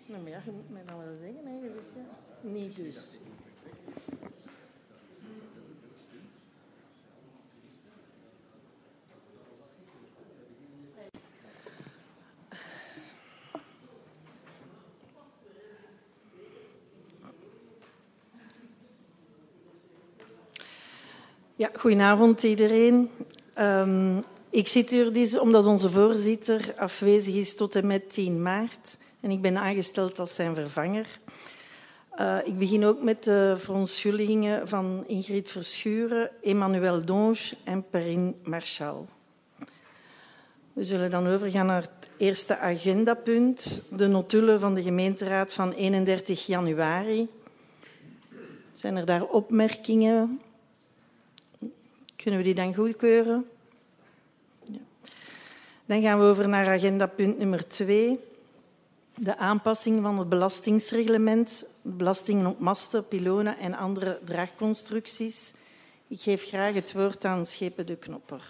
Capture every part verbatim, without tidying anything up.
Nou, maar ja, je moet mij dan wel zeggen, hè. Je zegt, ja. Niet dus. Ja, goedenavond iedereen. Um, ik zit hier dus omdat onze voorzitter afwezig is tot en met tien maart. En ik ben aangesteld als zijn vervanger. Uh, ik begin ook met de verontschuldigingen van Ingrid Verschuren, Emmanuel Donge en Perrine Marchal. We zullen dan overgaan naar het eerste agendapunt, de notulen van de gemeenteraad van eenendertig januari. Zijn er daar opmerkingen? Kunnen we die dan goedkeuren? Ja. Dan gaan we over naar agendapunt nummer twee. De aanpassing van het belastingsreglement, belastingen op masten, pilonen en andere draagconstructies. Ik geef graag het woord aan Schepe de Knopper.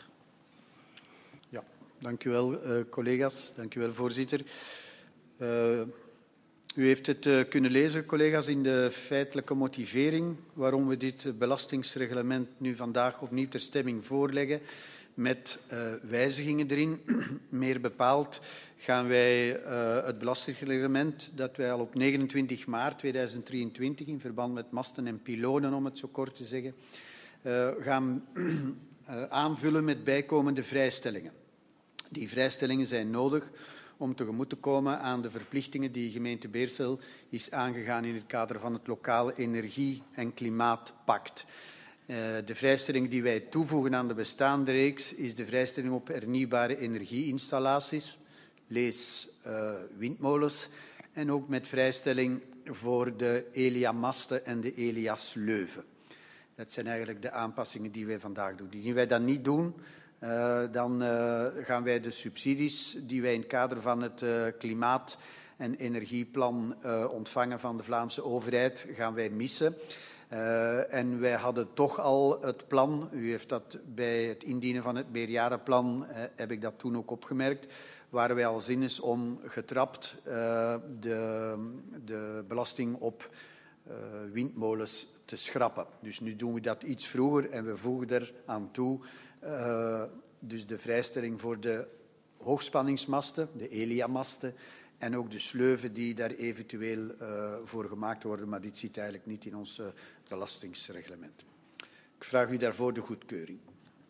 Ja, dank u wel, uh, collega's. Dank u wel, voorzitter. Uh, u heeft het uh, kunnen lezen, collega's, in de feitelijke motivering waarom we dit belastingsreglement nu vandaag opnieuw ter stemming voorleggen, met uh, wijzigingen erin. Meer bepaald gaan wij uh, het belastingsreglement dat wij al op negenentwintig maart tweeduizend drieëntwintig in verband met masten en pilonen, om het zo kort te zeggen, uh, gaan uh, aanvullen met bijkomende vrijstellingen. Die vrijstellingen zijn nodig om tegemoet te komen aan de verplichtingen die gemeente Beersel is aangegaan in het kader van het lokale energie- en klimaatpact. Uh, de vrijstelling die wij toevoegen aan de bestaande reeks is de vrijstelling op hernieuwbare energieinstallaties, lees uh, windmolens, en ook met vrijstelling voor de Elia-masten en de Elia-sleuven. Dat zijn eigenlijk de aanpassingen die wij vandaag doen. Die wij dat niet doen, uh, dan uh, gaan wij de subsidies die wij in het kader van het uh, klimaat- en energieplan uh, ontvangen van de Vlaamse overheid, gaan wij missen. Uh, en wij hadden toch al het plan, u heeft dat bij het indienen van het meerjarenplan, uh, heb ik dat toen ook opgemerkt, waren wij al zinnens om getrapt uh, de, de belasting op uh, windmolens te schrappen. Dus nu doen we dat iets vroeger en we voegen er aan toe uh, dus de vrijstelling voor de hoogspanningsmasten, de Elia-masten, en ook de sleuven die daar eventueel uh, voor gemaakt worden, maar dit zit eigenlijk niet in ons uh, belastingsreglement. Ik vraag u daarvoor de goedkeuring.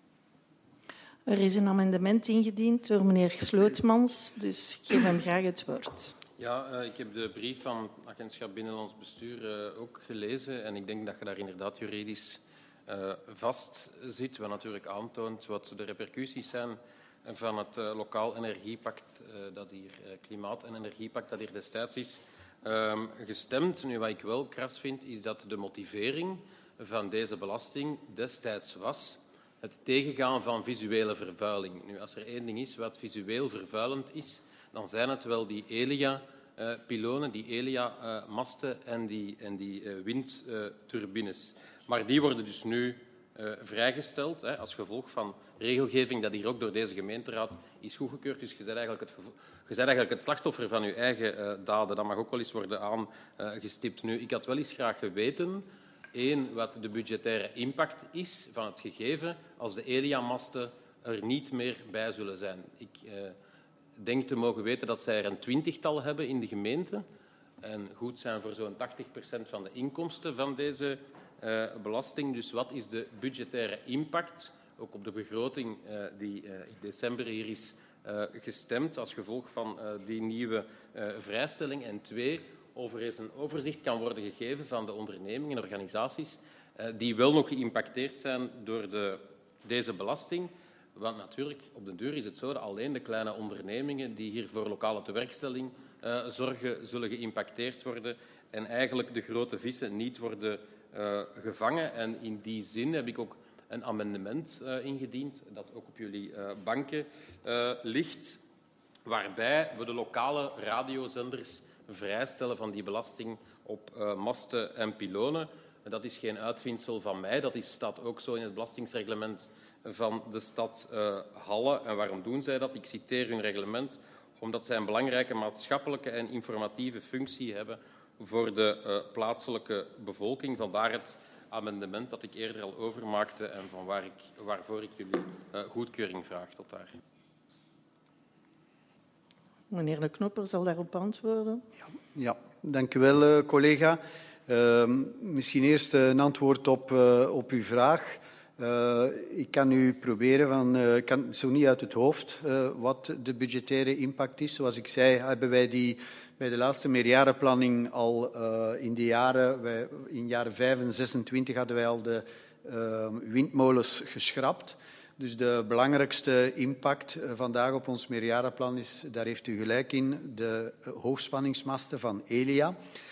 Er is een amendement ingediend door meneer Slootmans, dus ik geef hem graag het woord. Ja, uh, ik heb de brief van het Agentschap Binnenlands Bestuur uh, ook gelezen en ik denk dat je daar inderdaad juridisch uh, vast zit, wat natuurlijk aantoont wat de repercussies zijn van het uh, lokaal energiepact, uh, dat hier, uh, klimaat- en energiepact dat hier destijds is uh, gestemd. Nu, wat ik wel kras vind, is dat de motivering van deze belasting destijds was het tegengaan van visuele vervuiling. Nu, als er één ding is wat visueel vervuilend is, dan zijn het wel die Elia-pilonen, uh, die Elia-masten uh, en die, en die uh, windturbines. Uh, maar die worden dus nu uh, vrijgesteld hè, als gevolg van regelgeving dat hier ook door deze gemeenteraad is goedgekeurd. Dus je bent eigenlijk het, je bent eigenlijk het slachtoffer van je eigen uh, daden. Dat mag ook wel eens worden aangestipt. Nu, ik had wel eens graag geweten, één, wat de budgettaire impact is van het gegeven als de Elia-masten er niet meer bij zullen zijn. Ik uh, denk te mogen weten dat zij er een twintigtal hebben in de gemeente en goed zijn voor zo'n tachtig procent van de inkomsten van deze uh, belasting. Dus wat is de budgettaire impact, ook op de begroting uh, die uh, in december hier is uh, gestemd als gevolg van uh, die nieuwe uh, vrijstelling? En twee, over eens een overzicht kan worden gegeven van de ondernemingen en organisaties uh, die wel nog geïmpacteerd zijn door de, deze belasting. Want natuurlijk, op den duur is het zo dat alleen de kleine ondernemingen die hier voor lokale tewerkstelling uh, zorgen, zullen geïmpacteerd worden en eigenlijk de grote vissen niet worden uh, gevangen. En in die zin heb ik ook een amendement uh, ingediend dat ook op jullie uh, banken uh, ligt, waarbij we de lokale radiozenders vrijstellen van die belasting op uh, masten en pilonen. En dat is geen uitvindsel van mij, dat is, staat ook zo in het belastingsreglement van de stad uh, Halle. En waarom doen zij dat? Ik citeer hun reglement. omdat zij een belangrijke maatschappelijke en informatieve functie hebben voor de uh, plaatselijke bevolking. Vandaar het amendement dat ik eerder al overmaakte en van waar ik, waarvoor ik jullie uh, goedkeuring vraag tot daar. Meneer De Knopper zal daarop antwoorden. Ja, ja. Dank u wel, uh, collega. Uh, misschien eerst een antwoord op, uh, op uw vraag. Uh, ik kan u proberen, van, uh, ik kan zo niet uit het hoofd uh, wat de budgettaire impact is. Zoals ik zei, hebben wij die bij de laatste meerjarenplanning al uh, in de jaren, wij, in jaren vijf en zesentwintig hadden wij al de uh, windmolens geschrapt. Dus de belangrijkste impact uh, vandaag op ons meerjarenplan is, daar heeft u gelijk in, de uh, hoogspanningsmasten van Elia.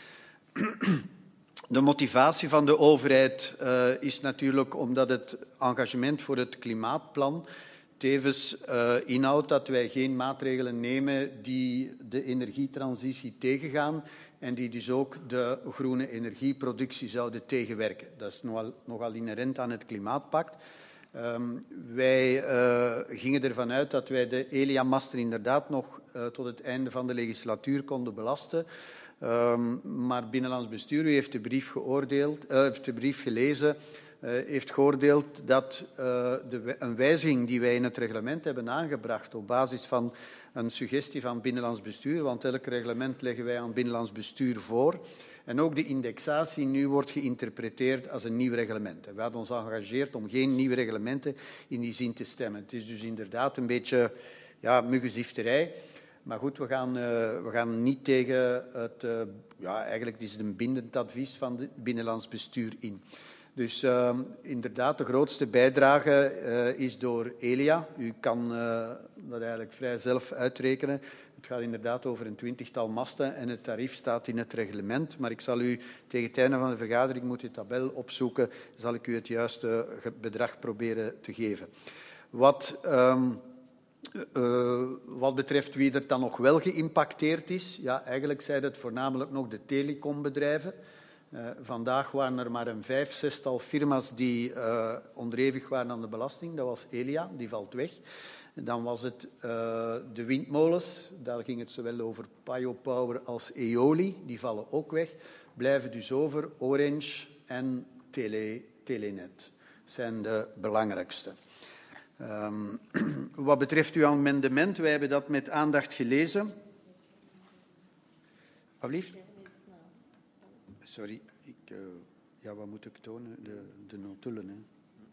De motivatie van de overheid uh, is natuurlijk omdat het engagement voor het klimaatplan tevens uh, inhoudt dat wij geen maatregelen nemen die de energietransitie tegengaan en die dus ook de groene energieproductie zouden tegenwerken. Dat is nogal, nogal inherent aan het klimaatpact. Um, wij uh, gingen ervan uit dat wij de Elia-masten inderdaad nog uh, tot het einde van de legislatuur konden belasten. Um, maar Binnenlands Bestuur, u heeft de brief, geoordeeld, uh, heeft de brief gelezen, uh, heeft geoordeeld dat uh, de, een wijziging die wij in het reglement hebben aangebracht op basis van een suggestie van Binnenlands Bestuur, want elk reglement leggen wij aan Binnenlands Bestuur voor, en ook de indexatie nu wordt geïnterpreteerd als een nieuw reglement. En we hadden ons geëngageerd om geen nieuwe reglementen in die zin te stemmen. Het is dus inderdaad een beetje ja, muggenzifterij. Maar goed, we gaan, uh, we gaan niet tegen het... Uh, ja, eigenlijk is het een bindend advies van het Binnenlands Bestuur in. Dus uh, inderdaad, de grootste bijdrage uh, is door Elia. U kan uh, dat eigenlijk vrij zelf uitrekenen. Het gaat inderdaad over een twintigtal masten en het tarief staat in het reglement. Maar ik zal u tegen het einde van de vergadering, ik moet die tabel opzoeken, zal ik u het juiste bedrag proberen te geven. Wat... Um, Uh, wat betreft wie er dan nog wel geïmpacteerd is, ja, eigenlijk zijn het voornamelijk nog de telecombedrijven. Uh, vandaag waren er maar een vijf, zestal firma's die uh, onderhevig waren aan de belasting. Dat was Elia, die valt weg. Dan was het uh, de windmolens, daar ging het zowel over Pajo Power als Eoli, die vallen ook weg. Blijven dus over Orange en Tele, Telenet. Dat zijn de belangrijkste. Um, wat betreft uw amendement, wij hebben dat met aandacht gelezen. Alsjeblieft? Sorry, ik, uh, ja, wat moet ik tonen? De, de notulen. Oké,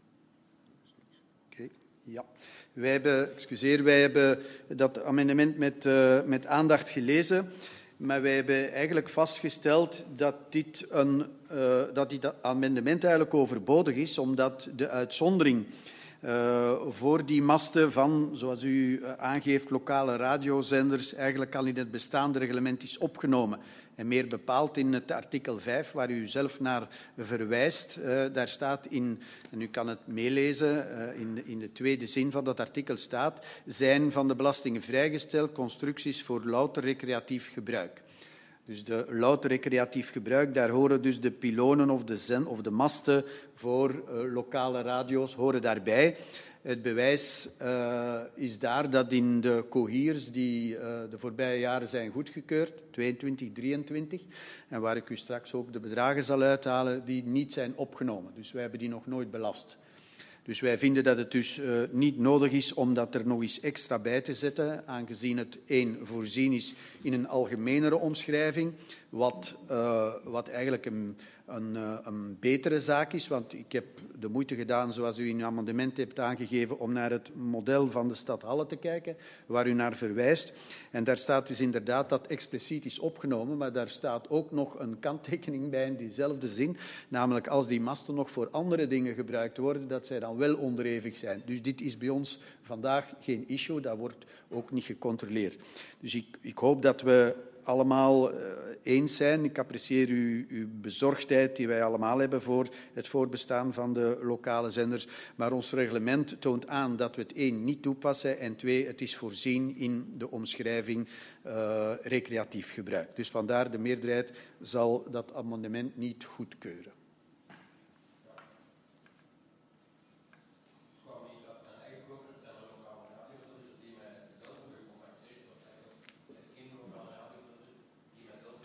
okay. Ja. Wij hebben, excuseer, wij hebben dat amendement met, uh, met aandacht gelezen. Maar wij hebben eigenlijk vastgesteld dat dit, een, uh, dat dit amendement eigenlijk overbodig is, omdat de uitzondering Uh, voor die masten van, zoals u uh, aangeeft, lokale radiozenders eigenlijk al in het bestaande reglement is opgenomen. En meer bepaald in het artikel vijf, waar u zelf naar verwijst. Uh, daar staat in, en u kan het meelezen, uh, in, de, in de tweede zin van dat artikel staat, zijn van de belastingen vrijgesteld constructies voor louter recreatief gebruik. Dus de louter recreatief gebruik, daar horen dus de pylonen of de, zen, of de masten voor uh, lokale radio's horen daarbij. Het bewijs uh, is daar dat in de cohiers die uh, de voorbije jaren zijn goedgekeurd, tweeëntwintig, drieëntwintig, en waar ik u straks ook de bedragen zal uithalen, die niet zijn opgenomen. Dus wij hebben die nog nooit belast. Dus wij vinden dat het dus uh, niet nodig is om dat er nog eens extra bij te zetten, aangezien het één voorzien is in een algemenere omschrijving, wat, uh, wat eigenlijk een, een, uh, een betere zaak is. Want ik heb de moeite gedaan, zoals u in uw amendement hebt aangegeven, om naar het model van de stad Halle te kijken, waar u naar verwijst. En daar staat dus inderdaad dat expliciet is opgenomen, maar daar staat ook nog een kanttekening bij in diezelfde zin, namelijk als die masten nog voor andere dingen gebruikt worden, dat zij dan wel onderhevig zijn. Dus dit is bij ons vandaag geen issue, dat wordt ook niet gecontroleerd. Dus ik, ik hoop dat we allemaal uh, eens zijn. Ik apprecieer uw, uw bezorgdheid die wij allemaal hebben voor het voortbestaan van de lokale zenders. Maar ons reglement toont aan dat we het één niet toepassen en twee, het is voorzien in de omschrijving uh, recreatief gebruik. Dus vandaar de meerderheid zal dat amendement niet goedkeuren.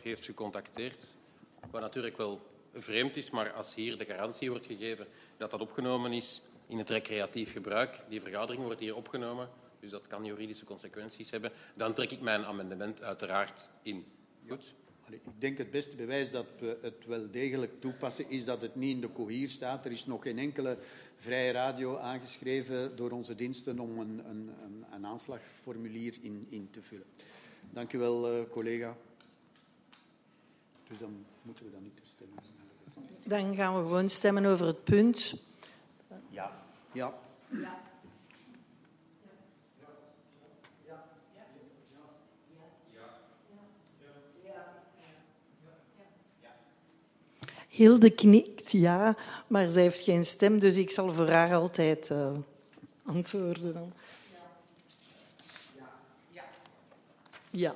heeft gecontacteerd. Wat natuurlijk wel vreemd is, maar als hier de garantie wordt gegeven dat dat opgenomen is in het recreatief gebruik, die vergadering wordt hier opgenomen, dus dat kan juridische consequenties hebben, dan trek ik mijn amendement uiteraard in. Goed? Ik denk het beste bewijs dat we het wel degelijk toepassen is dat het niet in de cohier staat. Er is nog geen enkele vrije radio aangeschreven door onze diensten om een, een, een, een aanslagformulier in, in te vullen. Dank u wel, uh, collega. Dus dan moeten we dat niet stemmen. Dan gaan we gewoon stemmen over het punt. Ja. Ja. Ja. Hilde knikt ja, maar zij heeft geen stem, dus ik zal voor haar altijd uh, antwoorden. Dan. Ja. Ja. Ja.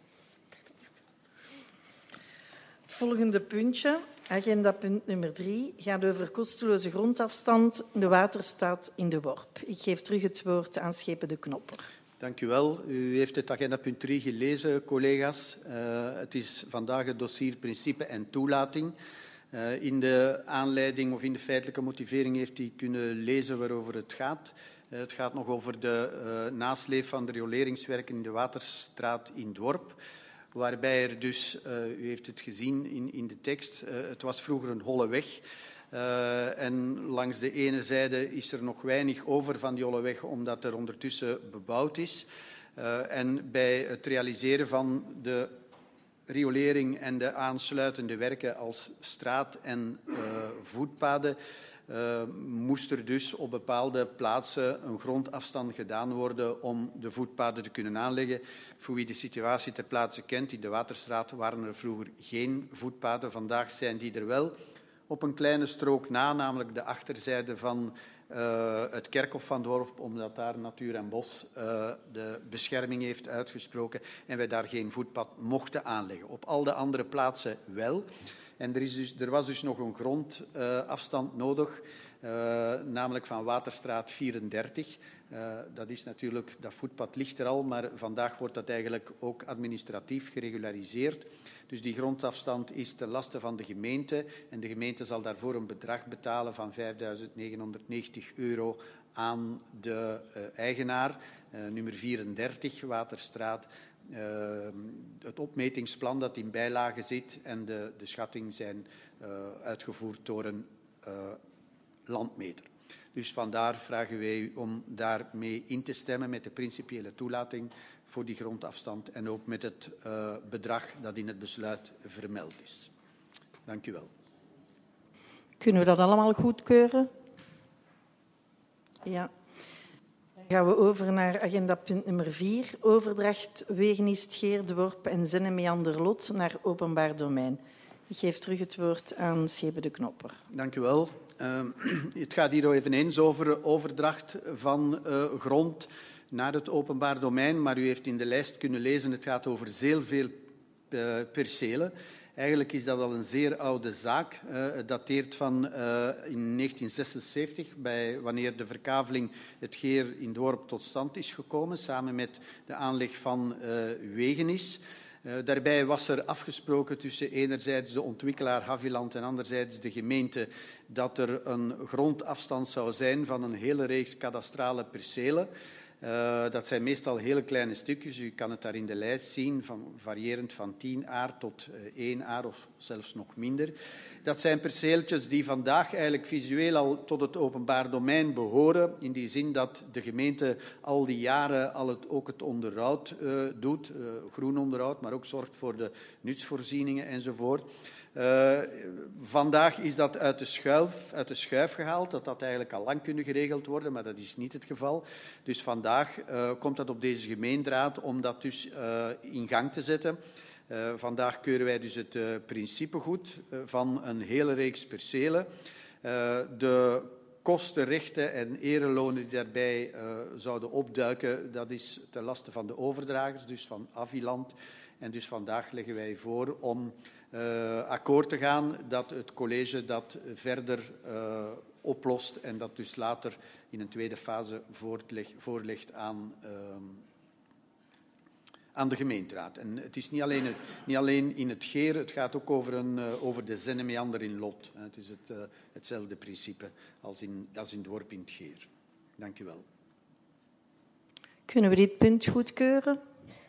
Het volgende puntje, agenda punt nummer drie, gaat over kosteloze grondafstand, de waterstaat in de Worp. Ik geef terug het woord aan Schepen de Knopper. Dank u wel. U heeft het agenda punt drie gelezen, collega's. Uh, het is vandaag het dossier principe en toelating. Uh, in de aanleiding of in de feitelijke motivering heeft u kunnen lezen waarover het gaat. Uh, het gaat nog over de uh, nasleep van de rioleringswerken in de Waterstraat in het Worp. Waarbij er dus, uh, u heeft het gezien in, in de tekst, uh, het was vroeger een holle weg. Uh, en langs de ene zijde is er nog weinig over van die holle weg, omdat er ondertussen bebouwd is. Uh, en bij het realiseren van de riolering en de aansluitende werken als straat- en uh, voetpaden uh, moest er dus op bepaalde plaatsen een grondafstand gedaan worden om de voetpaden te kunnen aanleggen. Voor wie de situatie ter plaatse kent, in de Waterstraat waren er vroeger geen voetpaden. Vandaag zijn die er wel. Op een kleine strook na, namelijk de achterzijde van uh, het kerkhof van het Worp, omdat daar Natuur en Bos uh, de bescherming heeft uitgesproken en wij daar geen voetpad mochten aanleggen. Op al de andere plaatsen wel. En er, is dus, er was dus nog een grondafstand uh, nodig, uh, namelijk van Waterstraat vierendertig. Uh, dat is natuurlijk, dat voetpad ligt er al, maar vandaag wordt dat eigenlijk ook administratief geregulariseerd. Dus die grondafstand is ten laste van de gemeente en de gemeente zal daarvoor een bedrag betalen van vijfduizend negenhonderdnegentig euro aan de uh, eigenaar, uh, nummer vierendertig, Waterstraat. Uh, het opmetingsplan dat in bijlage zit en de, de schatting zijn uh, uitgevoerd door een uh, landmeter. Dus vandaar vragen wij u om daarmee in te stemmen met de principiële toelating voor die grondafstand en ook met het uh, bedrag dat in het besluit vermeld is. Dank u wel. Kunnen we dat allemaal goedkeuren? Ja. Dan gaan we over naar agenda punt nummer vier. Overdracht Wegenist-Geer, De Worp en Zennemeander-Lot naar openbaar domein. Ik geef terug het woord aan Schepen de Knopper. Dank u wel. Uh, het gaat hier eveneens over overdracht van uh, grond naar het openbaar domein, maar u heeft in de lijst kunnen lezen, het gaat over zeer veel uh, percelen. Eigenlijk is dat al een zeer oude zaak. Uh, het dateert van uh, in negentien zesenzeventig, bij, wanneer de verkaveling het Geer in het Worp tot stand is gekomen, samen met de aanleg van uh, Wegenis. Uh, daarbij was er afgesproken tussen enerzijds de ontwikkelaar Haviland en anderzijds de gemeente dat er een grondafstand zou zijn van een hele reeks kadastrale percelen. Uh, dat zijn meestal hele kleine stukjes. U kan het daar in de lijst zien, van, variërend van tien aar tot uh, één aar of zelfs nog minder. Dat zijn perceeltjes die vandaag eigenlijk visueel al tot het openbaar domein behoren, in die zin dat de gemeente al die jaren al het, ook het onderhoud uh, doet, uh, groen onderhoud, maar ook zorgt voor de nutsvoorzieningen enzovoort. Uh, vandaag is dat uit de, schuif, uit de schuif gehaald. Dat had eigenlijk al lang kunnen geregeld worden, maar dat is niet het geval. Dus vandaag uh, komt dat op deze gemeenteraad om dat dus uh, in gang te zetten. Uh, vandaag keuren wij dus het uh, principe goed uh, van een hele reeks percelen. Uh, de kosten, rechten en erelonen die daarbij uh, zouden opduiken, dat is ten laste van de overdragers, dus van Haviland. En dus vandaag leggen wij voor om uh, akkoord te gaan dat het college dat verder uh, oplost en dat dus later in een tweede fase voortleg, voorlegt aan, uh, aan de gemeenteraad. En het is niet alleen, het, niet alleen in het Geer, het gaat ook over, een, uh, over de Zennemeander in Lot. Het is het, uh, hetzelfde principe als in, als in het dorp in het Geer. Dank u wel. Kunnen we dit punt goedkeuren?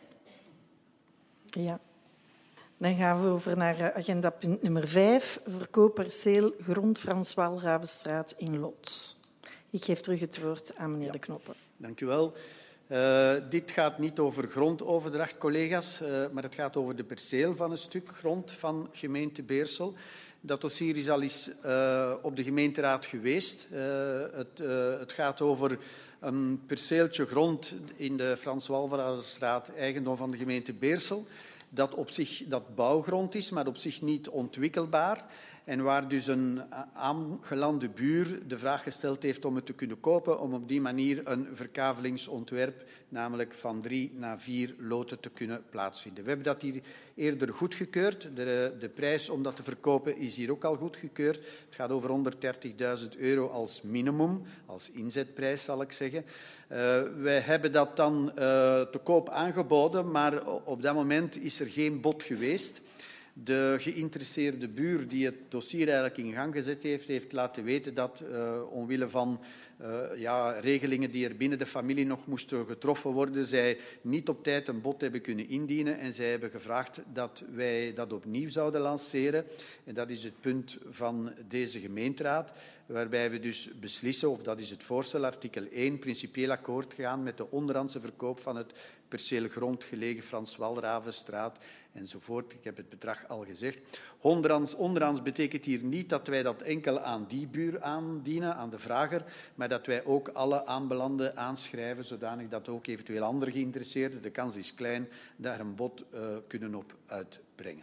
Ja. Dan gaan we over naar agenda punt nummer vijf. Verkoopperceel grond Frans Walravenstraat in Lot. Ik geef terug het woord aan meneer ja. De Knoppen. Dank u wel. Uh, dit gaat niet over grondoverdracht, collega's, uh, maar het gaat over de perceel van een stuk grond van gemeente Beersel. Dat dossier is al eens uh, op de gemeenteraad geweest. Uh, het, uh, het gaat over een perceeltje grond in de Frans Walravenstraat, eigendom van de gemeente Beersel, dat op zich dat bouwgrond is, maar op zich niet ontwikkelbaar. En waar dus een aangelande buur de vraag gesteld heeft om het te kunnen kopen, om op die manier een verkavelingsontwerp, namelijk van drie naar vier loten, te kunnen plaatsvinden. We hebben dat hier eerder goedgekeurd. De, de prijs om dat te verkopen is hier ook al goedgekeurd. Het gaat over honderddertigduizend euro als minimum, als inzetprijs zal ik zeggen. Uh, wij hebben dat dan uh, te koop aangeboden, maar op dat moment is er geen bod geweest. De geïnteresseerde buur die het dossier eigenlijk in gang gezet heeft, heeft laten weten dat uh, omwille van uh, ja, regelingen die er binnen de familie nog moesten getroffen worden, zij niet op tijd een bod hebben kunnen indienen en zij hebben gevraagd dat wij dat opnieuw zouden lanceren. En dat is het punt van deze gemeenteraad, waarbij we dus beslissen, of dat is het voorstel, artikel één, principieel akkoord gaan met de onderhandse verkoop van het perceel grond gelegen Frans Walravenstraat enzovoort. Ik heb het bedrag al gezegd. Onderhands, onderhands betekent hier niet dat wij dat enkel aan die buur aandienen, aan de vrager, maar dat wij ook alle aanbelanden aanschrijven, zodanig dat ook eventueel andere geïnteresseerden, de kans is klein, daar een bod uh, kunnen op uitbrengen.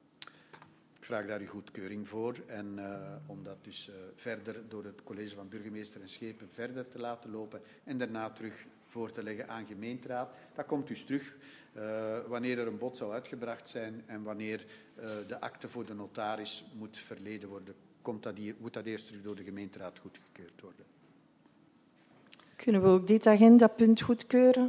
Ik vraag daar uw goedkeuring voor en uh, om dat dus uh, verder door het college van burgemeester en schepen verder te laten lopen en daarna terug voor te leggen aan gemeenteraad. Dat komt dus terug uh, wanneer er een bod zou uitgebracht zijn en wanneer uh, de akte voor de notaris moet verleden worden, komt dat hier, moet dat eerst terug door de gemeenteraad goedgekeurd worden. Kunnen we ook dit agendapunt goedkeuren?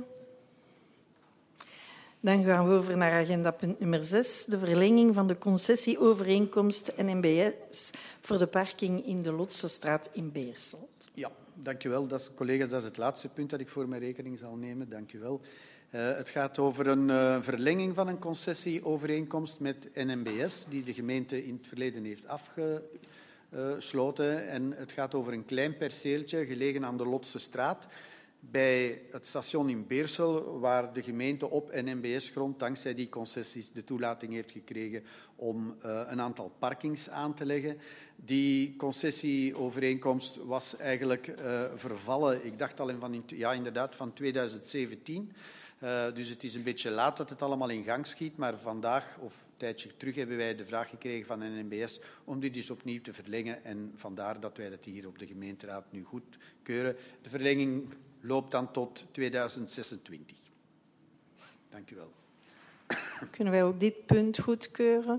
Dan gaan we over naar agendapunt nummer zes, de verlenging van de concessieovereenkomst N M B S voor de parking in de Lotsestraat in Beersel. Ja, dank u wel. Dat is, collega's, dat is het laatste punt dat ik voor mijn rekening zal nemen. Dank u wel. Uh, het gaat over een uh, verlenging van een concessieovereenkomst met N M B S, die de gemeente in het verleden heeft afgesloten. En het gaat over een klein perceeltje gelegen aan de Lotsestraat, bij het station in Beersel, waar de gemeente op N M B S-grond, dankzij die concessies, de toelating heeft gekregen om uh, een aantal parkings aan te leggen. Die concessieovereenkomst was eigenlijk uh, vervallen, ik dacht al in van, ja, inderdaad, van tweeduizend zeventien. Uh, dus het is een beetje laat dat het allemaal in gang schiet, maar vandaag, of een tijdje terug, hebben wij de vraag gekregen van N M B S om dit dus opnieuw te verlengen. En vandaar dat wij dat hier op de gemeenteraad nu goedkeuren. De verlenging loopt dan tot tweeduizend zesentwintig. Dank u wel. Kunnen wij ook dit punt goedkeuren?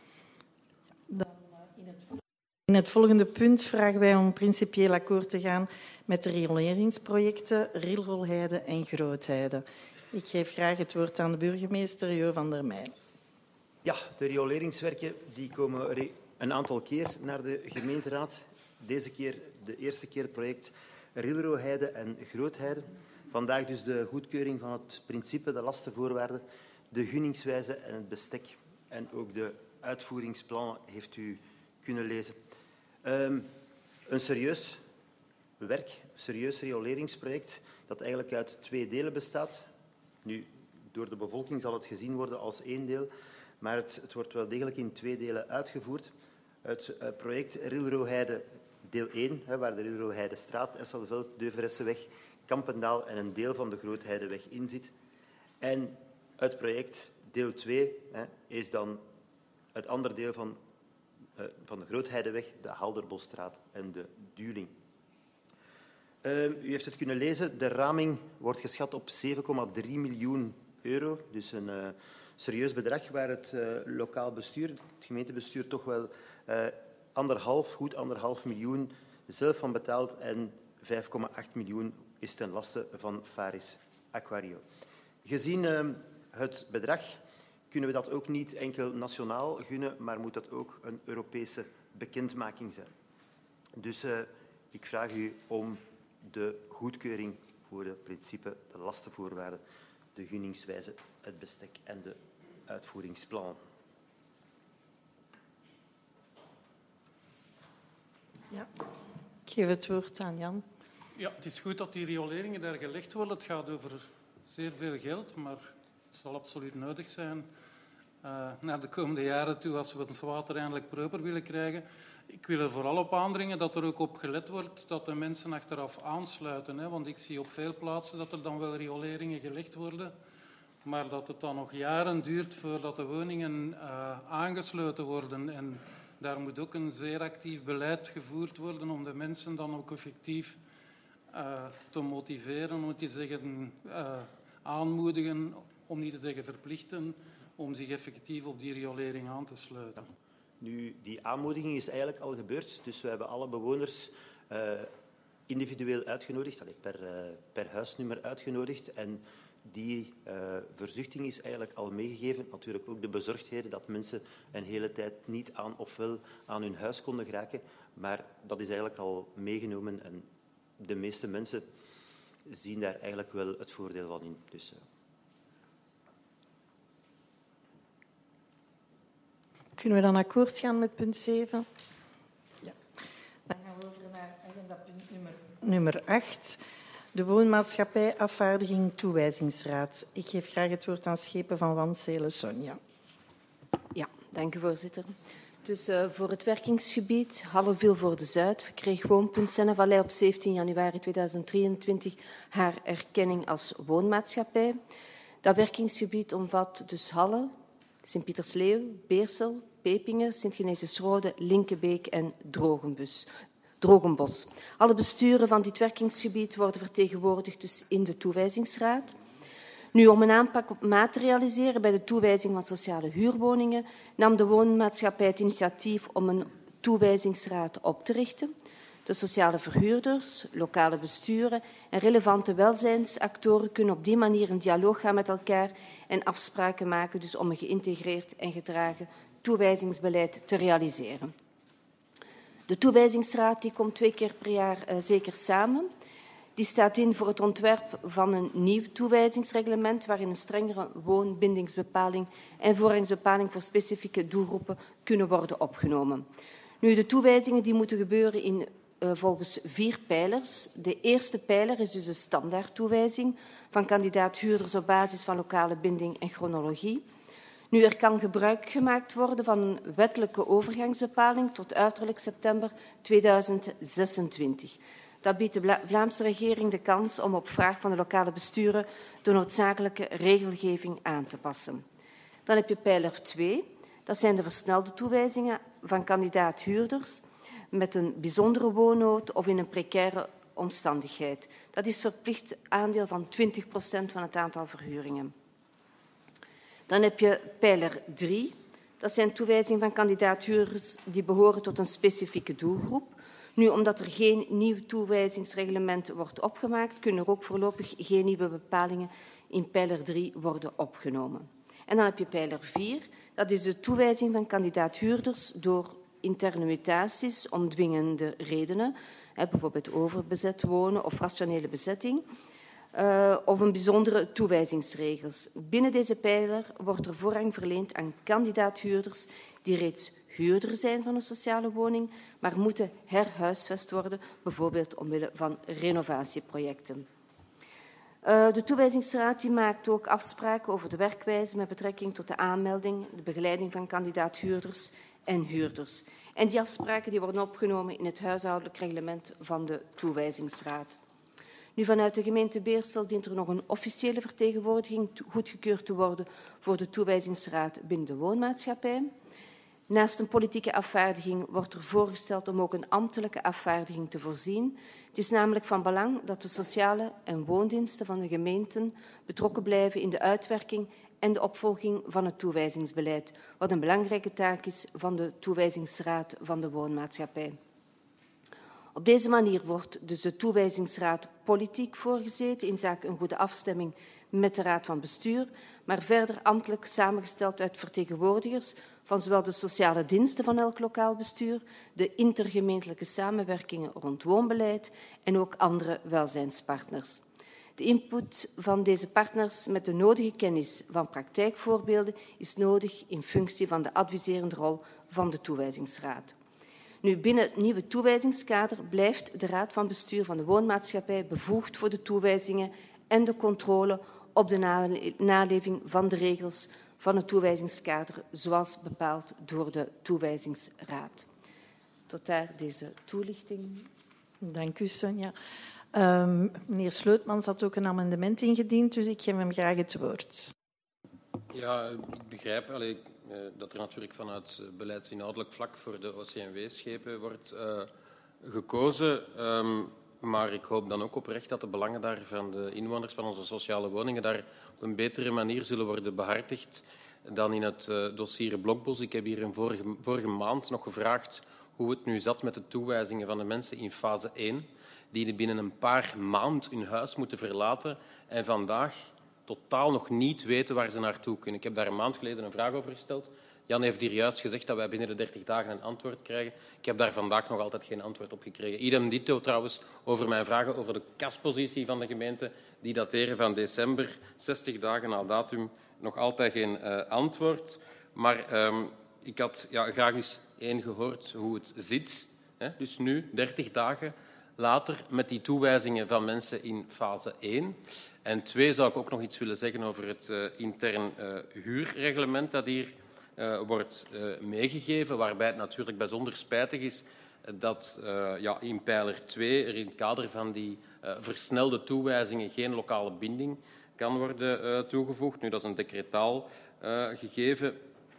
Dan in, het, in het volgende punt vragen wij om principieel akkoord te gaan met de rioleringsprojecten Rilrolheide en Grootheide. Ik geef graag het woord aan de burgemeester Jo van der Meijden. Ja, de rioleringswerken die komen een aantal keer naar de gemeenteraad. Deze keer, de eerste keer het project Rilrolheide en Grootheide. Vandaag dus de goedkeuring van het principe, de lastenvoorwaarden, de gunningswijze en het bestek. En ook de uitvoeringsplannen heeft u kunnen lezen. Um, een serieus werk, een serieus rioleringsproject dat eigenlijk uit twee delen bestaat. Nu, door de bevolking zal het gezien worden als één deel, maar het, het wordt wel degelijk in twee delen uitgevoerd. Het uh, project Rilrolheide deel één, hè, waar de Rilrolheidestraat, Esselveld, Deuveresseweg, Kampendaal en een deel van de Grootheideweg in zit. En het project deel twee hè, is dan het andere deel van, uh, van de Grootheideweg, de Halderbosstraat en de Duling. Uh, u heeft het kunnen lezen, de raming wordt geschat op zeven komma drie miljoen euro. Dus een uh, serieus bedrag waar het uh, lokaal bestuur, het gemeentebestuur, toch wel uh, anderhalf, goed anderhalf miljoen zelf van betaalt en vijf komma acht miljoen is ten laste van Faris Aquario. Gezien uh, het bedrag kunnen we dat ook niet enkel nationaal gunnen, maar moet dat ook een Europese bekendmaking zijn. Dus uh, ik vraag u om de goedkeuring voor de principe, de lastenvoorwaarden, de gunningswijze, het bestek en de uitvoeringsplan. Ja. Ik geef het woord aan Jan. Ja, het is goed dat die rioleringen daar gelegd worden. Het gaat over zeer veel geld, maar het zal absoluut nodig zijn uh, naar de komende jaren toe als we het water eindelijk proper willen krijgen. Ik wil er vooral op aandringen dat er ook op gelet wordt dat de mensen achteraf aansluiten. Hè, want ik zie op veel plaatsen dat er dan wel rioleringen gelegd worden, maar dat het dan nog jaren duurt voordat de woningen uh, aangesloten worden. En daar moet ook een zeer actief beleid gevoerd worden om de mensen dan ook effectief uh, te motiveren, om niet te zeggen uh, aanmoedigen, om niet te zeggen verplichten, om zich effectief op die riolering aan te sluiten. Ja. Nu, die aanmoediging is eigenlijk al gebeurd, dus we hebben alle bewoners uh, individueel uitgenodigd, allee, per, uh, per huisnummer uitgenodigd. En die uh, verzuchting is eigenlijk al meegegeven. Natuurlijk ook de bezorgdheden dat mensen een hele tijd niet aan of wel aan hun huis konden geraken. Maar dat is eigenlijk al meegenomen en de meeste mensen zien daar eigenlijk wel het voordeel van in. Dus, uh... Kunnen we dan akkoord gaan met punt zeven? Ja. Dan gaan we over naar agenda punt nummer, nummer acht. De woonmaatschappij afvaardiging toewijzingsraad. Ik geef graag het woord aan Schepen van Wanselen, Sonja. Ja, dank u, voorzitter. Dus uh, voor het werkingsgebied Halle-Vilvoorde-Zuid verkreeg Woonpunt Sennevallei op zeventien januari tweeduizend drieëntwintig haar erkenning als woonmaatschappij. Dat werkingsgebied omvat dus Halle, Sint-Pietersleeuw, Beersel, Pepingen, Sint-Genesius-Rode, Linkebeek en Drogenbos. Drogenbos. Alle besturen van dit werkingsgebied worden vertegenwoordigd dus in de toewijzingsraad. Nu, om een aanpak op maat te realiseren bij de toewijzing van sociale huurwoningen, nam de woonmaatschappij het initiatief om een toewijzingsraad op te richten. De sociale verhuurders, lokale besturen en relevante welzijnsactoren kunnen op die manier in dialoog gaan met elkaar en afspraken maken dus om een geïntegreerd en gedragen toewijzingsbeleid te realiseren. De toewijzingsraad die komt twee keer per jaar uh, zeker samen. Die staat in voor het ontwerp van een nieuw toewijzingsreglement waarin een strengere woonbindingsbepaling en voorrangsbepaling voor specifieke doelgroepen kunnen worden opgenomen. Nu, de toewijzingen die moeten gebeuren in uh, volgens vier pijlers. De eerste pijler is dus de standaardtoewijzing van kandidaat-huurders op basis van lokale binding en chronologie. Nu, er kan gebruik gemaakt worden van een wettelijke overgangsbepaling tot uiterlijk september tweeduizend zesentwintig. Dat biedt de Vlaamse regering de kans om op vraag van de lokale besturen de noodzakelijke regelgeving aan te passen. Dan heb je pijler twee. Dat zijn de versnelde toewijzingen van kandidaat-huurders met een bijzondere woonnood of in een precaire omstandigheid. Dat is verplicht aandeel van twintig procent van het aantal verhuringen. Dan heb je pijler drie. Dat zijn toewijzingen van kandidaat-huurders die behoren tot een specifieke doelgroep. Nu, omdat er geen nieuw toewijzingsreglement wordt opgemaakt, kunnen er ook voorlopig geen nieuwe bepalingen in pijler drie worden opgenomen. En dan heb je pijler vier. Dat is de toewijzing van kandidaat-huurders door interne mutaties om dwingende redenen, bijvoorbeeld overbezet wonen of rationele bezetting, Uh, of een bijzondere toewijzingsregels. Binnen deze pijler wordt er voorrang verleend aan kandidaat-huurders die reeds huurder zijn van een sociale woning, maar moeten herhuisvest worden, bijvoorbeeld omwille van renovatieprojecten. Uh, de toewijzingsraad die maakt ook afspraken over de werkwijze met betrekking tot de aanmelding, de begeleiding van kandidaat-huurders en huurders. En die afspraken die worden opgenomen in het huishoudelijk reglement van de toewijzingsraad. Nu, vanuit de gemeente Beersel dient er nog een officiële vertegenwoordiging goedgekeurd te worden voor de toewijzingsraad binnen de woonmaatschappij. Naast een politieke afvaardiging wordt er voorgesteld om ook een ambtelijke afvaardiging te voorzien. Het is namelijk van belang dat de sociale en woondiensten van de gemeenten betrokken blijven in de uitwerking en de opvolging van het toewijzingsbeleid, wat een belangrijke taak is van de toewijzingsraad van de woonmaatschappij. Op deze manier wordt dus de toewijzingsraad politiek voorgezeten in zaken een goede afstemming met de raad van bestuur, maar verder ambtelijk samengesteld uit vertegenwoordigers van zowel de sociale diensten van elk lokaal bestuur, de intergemeentelijke samenwerkingen rond woonbeleid en ook andere welzijnspartners. De input van deze partners met de nodige kennis van praktijkvoorbeelden is nodig in functie van de adviserende rol van de toewijzingsraad. Nu, binnen het nieuwe toewijzingskader blijft de raad van bestuur van de woonmaatschappij bevoegd voor de toewijzingen en de controle op de naleving van de regels van het toewijzingskader, zoals bepaald door de toewijzingsraad. Tot daar deze toelichting. Dank u, Sonja. Um, meneer Slootmans had ook een amendement ingediend, dus ik geef hem graag het woord. Ja, ik begrijp allee, dat er natuurlijk vanuit beleidsinhoudelijk vlak voor de O C M W-schepen wordt uh, gekozen. Um, maar ik hoop dan ook oprecht dat de belangen daar van de inwoners van onze sociale woningen daar op een betere manier zullen worden behartigd dan in het uh, dossier Blokbos. Ik heb hier een vorige, vorige maand nog gevraagd hoe het nu zat met de toewijzingen van de mensen in fase één, die binnen een paar maanden hun huis moeten verlaten en vandaag totaal nog niet weten waar ze naartoe kunnen. Ik heb daar een maand geleden een vraag over gesteld. Jan heeft hier juist gezegd dat wij binnen de dertig dagen een antwoord krijgen. Ik heb daar vandaag nog altijd geen antwoord op gekregen. Idem dito trouwens over mijn vragen over de kaspositie van de gemeente. Die dateren van december, zestig dagen na datum, nog altijd geen uh, antwoord. Maar um, ik had ja, graag eens één gehoord hoe het zit. Hè? Dus nu, dertig dagen later, met die toewijzingen van mensen in fase één. En twee, zou ik ook nog iets willen zeggen over het uh, intern uh, huurreglement dat hier uh, wordt uh, meegegeven, waarbij het natuurlijk bijzonder spijtig is dat uh, ja, in pijler twee er in het kader van die uh, versnelde toewijzingen geen lokale binding kan worden uh, toegevoegd. Nu, dat is een decretaal uh, gegeven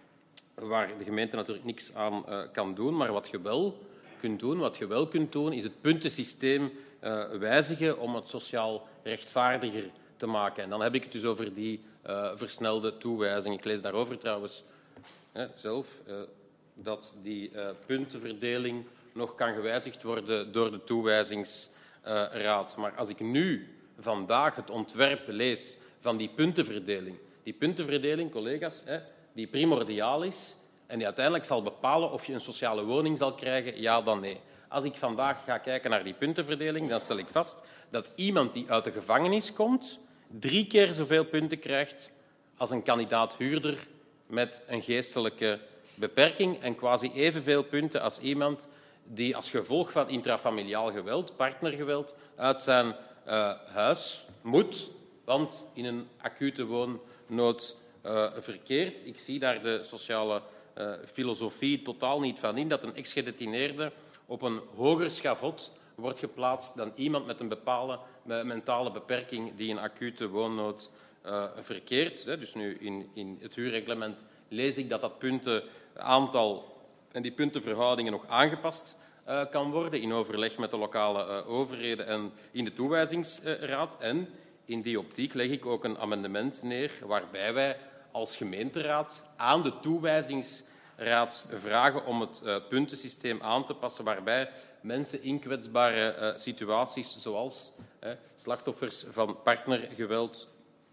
waar de gemeente natuurlijk niks aan uh, kan doen, maar wat je wel kunt doen, wat je wel kunt doen, is het puntensysteem uh, wijzigen om het sociaal rechtvaardiger te maken. En dan heb ik het dus over die uh, versnelde toewijzing. Ik lees daarover trouwens hè, zelf uh, dat die uh, puntenverdeling nog kan gewijzigd worden door de toewijzingsraad. Maar als ik nu vandaag het ontwerp lees van die puntenverdeling, die puntenverdeling, collega's, hè, die primordiaal is en die uiteindelijk zal bepalen of je een sociale woning zal krijgen, ja dan nee. Als ik vandaag ga kijken naar die puntenverdeling, dan stel ik vast dat iemand die uit de gevangenis komt drie keer zoveel punten krijgt als een kandidaat huurder met een geestelijke beperking en quasi evenveel punten als iemand die als gevolg van intrafamiliaal geweld, partnergeweld, uit zijn uh, huis moet, want in een acute woonnood uh, verkeert. Ik zie daar de sociale uh, filosofie totaal niet van in, dat een ex-gedetineerde op een hoger schavot wordt geplaatst dan iemand met een bepaalde mentale beperking die in acute woonnood uh, verkeert. Dus nu in, in het huurreglement lees ik dat dat puntenaantal en die puntenverhoudingen nog aangepast uh, kan worden in overleg met de lokale uh, overheden en in de toewijzingsraad. En in die optiek leg ik ook een amendement neer waarbij wij als gemeenteraad aan de toewijzingsraad vragen om het uh, puntensysteem aan te passen waarbij mensen in kwetsbare uh, situaties zoals uh, slachtoffers van partnergeweld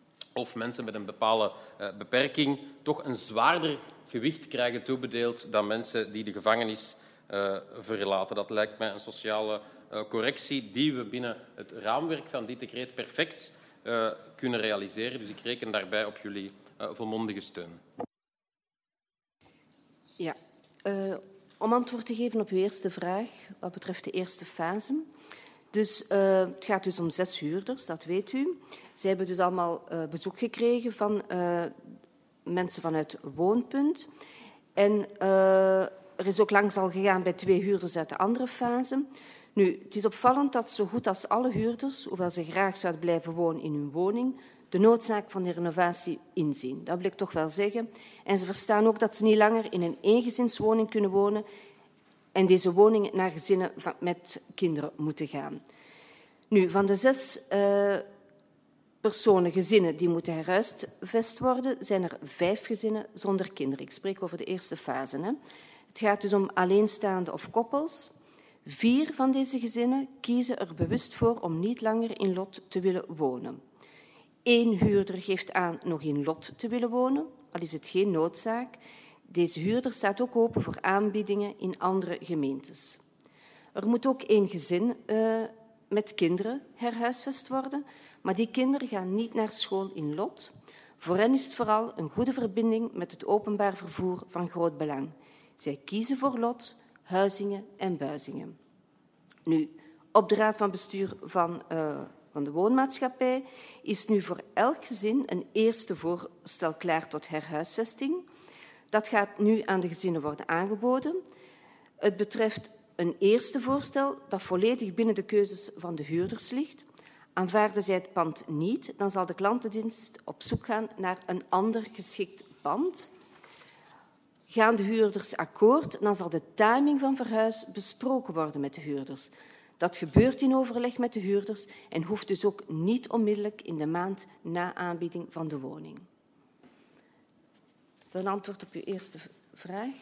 of mensen met een bepaalde uh, beperking toch een zwaarder gewicht krijgen toebedeeld dan mensen die de gevangenis uh, verlaten. Dat lijkt mij een sociale uh, correctie die we binnen het raamwerk van dit decreet perfect uh, kunnen realiseren. Dus ik reken daarbij op jullie uh, volmondige steun. Ja. Uh, om antwoord te geven op uw eerste vraag, wat betreft de eerste fase. Dus, uh, het gaat dus om zes huurders, dat weet u. Zij hebben dus allemaal uh, bezoek gekregen van uh, mensen vanuit Woonpunt. En uh, er is ook langs al gegaan bij twee huurders uit de andere fase. Nu, het is opvallend dat zo goed als alle huurders, hoewel ze graag zouden blijven wonen in hun woning, de noodzaak van de renovatie inzien. Dat wil ik toch wel zeggen. En ze verstaan ook dat ze niet langer in een eengezinswoning kunnen wonen en deze woningen naar gezinnen met kinderen moeten gaan. Nu, van de zes uh, personen, gezinnen die moeten herhuisvest worden, zijn er vijf gezinnen zonder kinderen. Ik spreek over de eerste fase. Hè. Het gaat dus om alleenstaande of koppels. Vier van deze gezinnen kiezen er bewust voor om niet langer in Lot te willen wonen. Eén huurder geeft aan nog in Lot te willen wonen, al is het geen noodzaak. Deze huurder staat ook open voor aanbiedingen in andere gemeentes. Er moet ook één gezin uh, met kinderen herhuisvest worden, maar die kinderen gaan niet naar school in Lot. Voor hen is het vooral een goede verbinding met het openbaar vervoer van groot belang. Zij kiezen voor Lot, Huizingen en Buizingen. Nu, op de raad van bestuur van, uh, van de woonmaatschappij is nu voor elk gezin een eerste voorstel klaar tot herhuisvesting. Dat gaat nu aan de gezinnen worden aangeboden. Het betreft een eerste voorstel dat volledig binnen de keuzes van de huurders ligt. Aanvaarden zij het pand niet, dan zal de klantendienst op zoek gaan naar een ander geschikt pand. Gaan de huurders akkoord, dan zal de timing van verhuis besproken worden met de huurders. Dat gebeurt in overleg met de huurders en hoeft dus ook niet onmiddellijk in de maand na aanbieding van de woning. Is dat een antwoord op uw eerste vraag?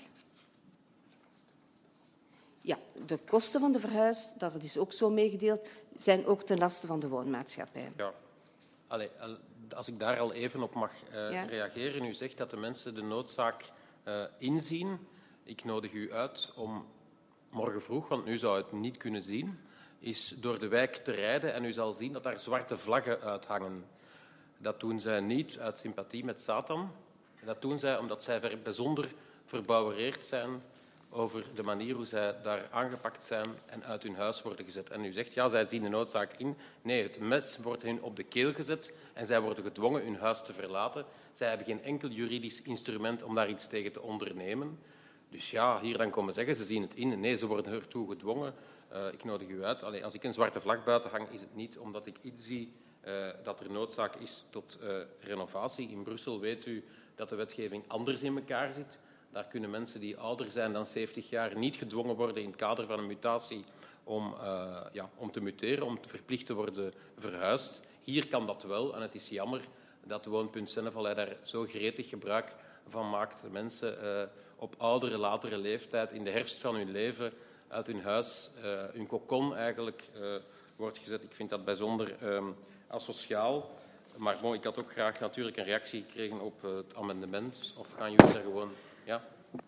Ja, de kosten van de verhuis, dat is ook zo meegedeeld, zijn ook ten laste van de woonmaatschappij. Ja. Allee, als ik daar al even op mag uh, ja. reageren. U zegt dat de mensen de noodzaak uh, inzien. Ik nodig u uit om morgen vroeg, want nu zou het niet kunnen zien, is door de wijk te rijden en u zal zien dat daar zwarte vlaggen uithangen. Dat doen zij niet uit sympathie met Satan. Dat doen zij omdat zij bijzonder verbouwereerd zijn over de manier hoe zij daar aangepakt zijn en uit hun huis worden gezet. En u zegt, ja, zij zien de noodzaak in. Nee, het mes wordt hen op de keel gezet en zij worden gedwongen hun huis te verlaten. Zij hebben geen enkel juridisch instrument om daar iets tegen te ondernemen. Dus ja, hier dan komen zeggen, ze zien het in. Nee, ze worden ertoe gedwongen. Uh, ik nodig u uit. Allee, als ik een zwarte vlag buiten hang, is het niet omdat ik inzie uh, dat er noodzaak is tot uh, renovatie. In Brussel weet u dat de wetgeving anders in elkaar zit. Daar kunnen mensen die ouder zijn dan zeventig jaar niet gedwongen worden in het kader van een mutatie om, uh, ja, om te muteren, om verplicht te worden verhuisd. Hier kan dat wel en het is jammer dat Woonpunt Sennevallei daar zo gretig gebruik van maakt. Mensen uh, op oudere, latere leeftijd, in de herfst van hun leven, uit hun huis, uh, hun kokon eigenlijk, uh, wordt gezet. Ik vind dat bijzonder um, asociaal. Maar bon, ik had ook graag natuurlijk een reactie gekregen op uh, het amendement. Of gaan jullie daar gewoon... Ja,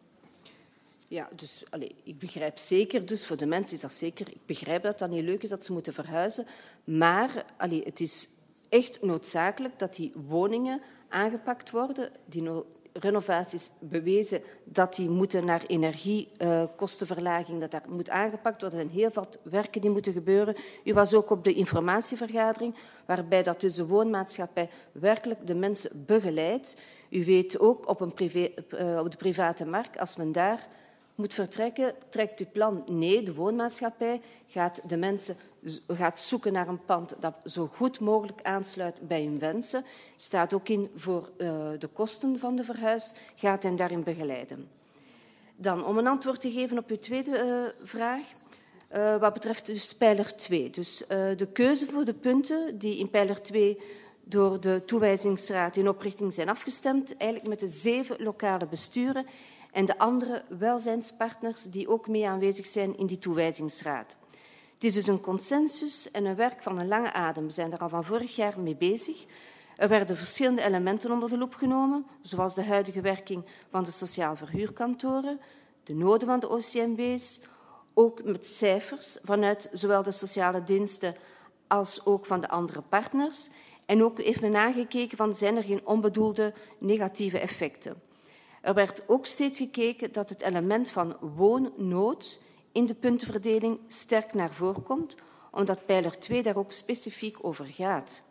ja dus allez, ik begrijp zeker, dus voor de mensen is dat zeker, ik begrijp dat dat niet leuk is dat ze moeten verhuizen, maar allez, het is echt noodzakelijk dat die woningen aangepakt worden, die no- renovaties bewezen dat die moeten naar energiekostenverlaging, uh, dat daar moet aangepakt worden. Er zijn heel veel werken die moeten gebeuren. U was ook op de informatievergadering, waarbij dat dus de woonmaatschappij werkelijk de mensen begeleidt. U weet ook op, een privé, uh, op de private markt, als men daar moet vertrekken, trekt u plan. Nee, de woonmaatschappij gaat de mensen gaat zoeken naar een pand dat zo goed mogelijk aansluit bij hun wensen. Staat ook in voor uh, de kosten van de verhuis, gaat hen daarin begeleiden. Dan, om een antwoord te geven op uw tweede uh, vraag, uh, wat betreft dus pijler twee. Dus uh, de keuze voor de punten die in pijler twee door de toewijzingsraad in oprichting zijn afgestemd, eigenlijk met de zeven lokale besturen en de andere welzijnspartners die ook mee aanwezig zijn in die toewijzingsraad. Het is dus een consensus en een werk van een lange adem. We zijn er al van vorig jaar mee bezig. Er werden verschillende elementen onder de loep genomen, zoals de huidige werking van de sociaal verhuurkantoren, de noden van de O C M B's, ook met cijfers vanuit zowel de sociale diensten als ook van de andere partners. En ook heeft men nagekeken van zijn er geen onbedoelde negatieve effecten. Er werd ook steeds gekeken dat het element van woonnood in de puntenverdeling sterk naar voren komt, omdat pijler twee daar ook specifiek over gaat.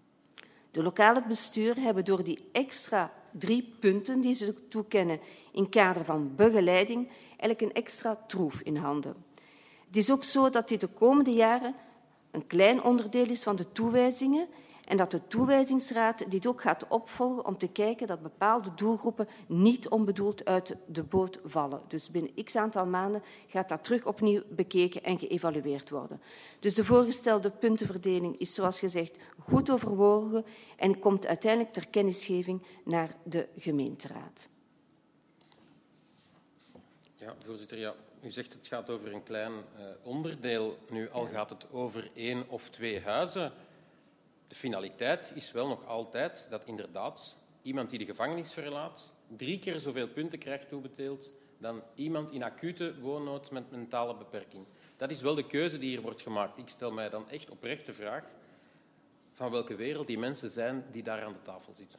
De lokale besturen hebben door die extra drie punten die ze toekennen in kader van begeleiding eigenlijk een extra troef in handen. Het is ook zo dat dit de komende jaren een klein onderdeel is van de toewijzingen en dat de toewijzingsraad dit ook gaat opvolgen om te kijken dat bepaalde doelgroepen niet onbedoeld uit de boot vallen. Dus binnen x aantal maanden gaat dat terug opnieuw bekeken en geëvalueerd worden. Dus de voorgestelde puntenverdeling is, zoals gezegd, goed overwogen en komt uiteindelijk ter kennisgeving naar de gemeenteraad. Ja, voorzitter. Ja. U zegt het gaat over een klein uh, onderdeel. Nu, al gaat het over één of twee huizen. De finaliteit is wel nog altijd dat inderdaad iemand die de gevangenis verlaat drie keer zoveel punten krijgt toebedeeld dan iemand in acute woonnood met mentale beperking. Dat is wel de keuze die hier wordt gemaakt. Ik stel mij dan echt oprecht de vraag van welke wereld die mensen zijn die daar aan de tafel zitten.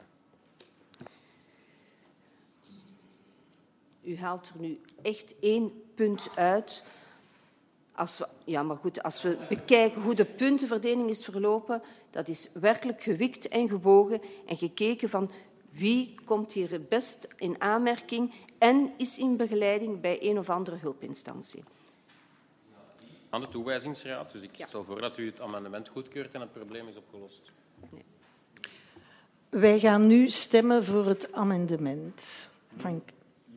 U haalt er nu echt één punt uit. Als we, ja, maar goed, als we bekijken hoe de puntenverdeling is verlopen, dat is werkelijk gewikt en gewogen en gekeken van wie komt hier het best in aanmerking en is in begeleiding bij een of andere hulpinstantie. Aan de toewijzingsraad, dus ik ja. stel voor dat u het amendement goedkeurt en het probleem is opgelost. Nee. Wij gaan nu stemmen voor het amendement. Frank.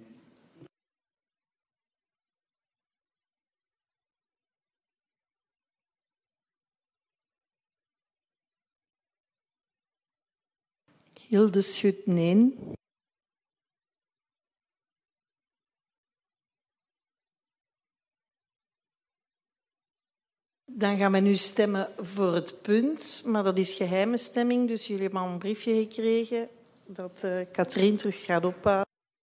Hilde schudt nee. Dan gaan we nu stemmen voor het punt, maar dat is geheime stemming, dus jullie hebben al een briefje gekregen dat uh, Katrien terug gaat ophouden.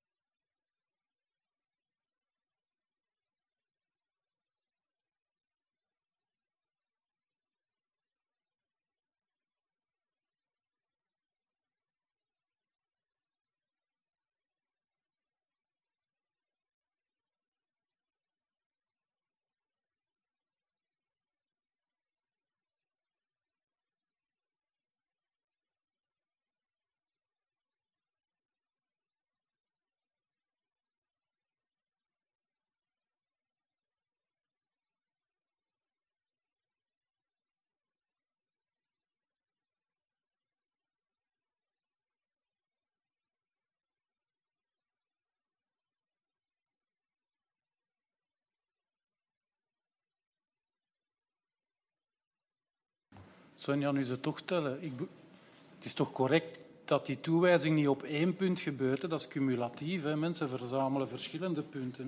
Sonja, nu ze toch tellen. Ik be... Het is toch correct dat die toewijzing niet op één punt gebeurt. Hè? Dat is cumulatief. Hè? Mensen verzamelen verschillende punten. Hè?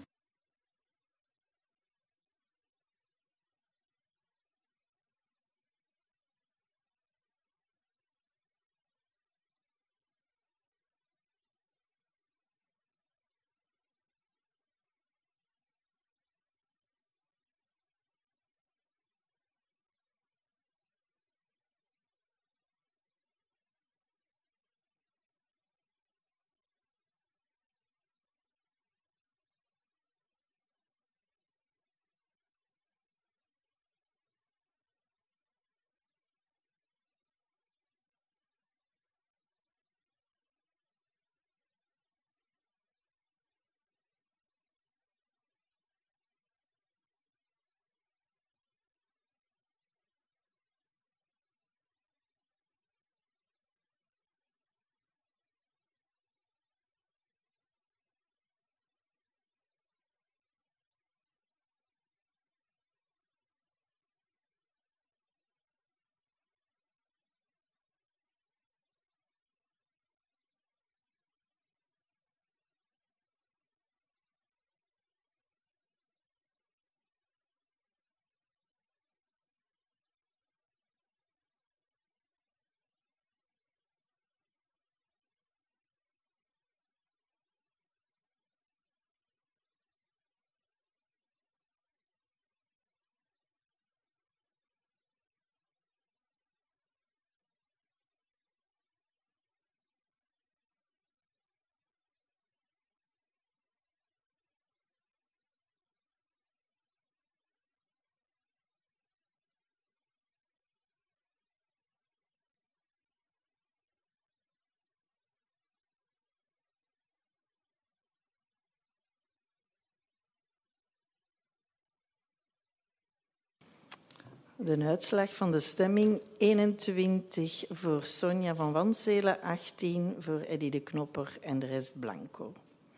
De uitslag van de stemming: eenentwintig voor Sonja van Wanselen, achttien voor Eddy de Knopper en de rest blanco.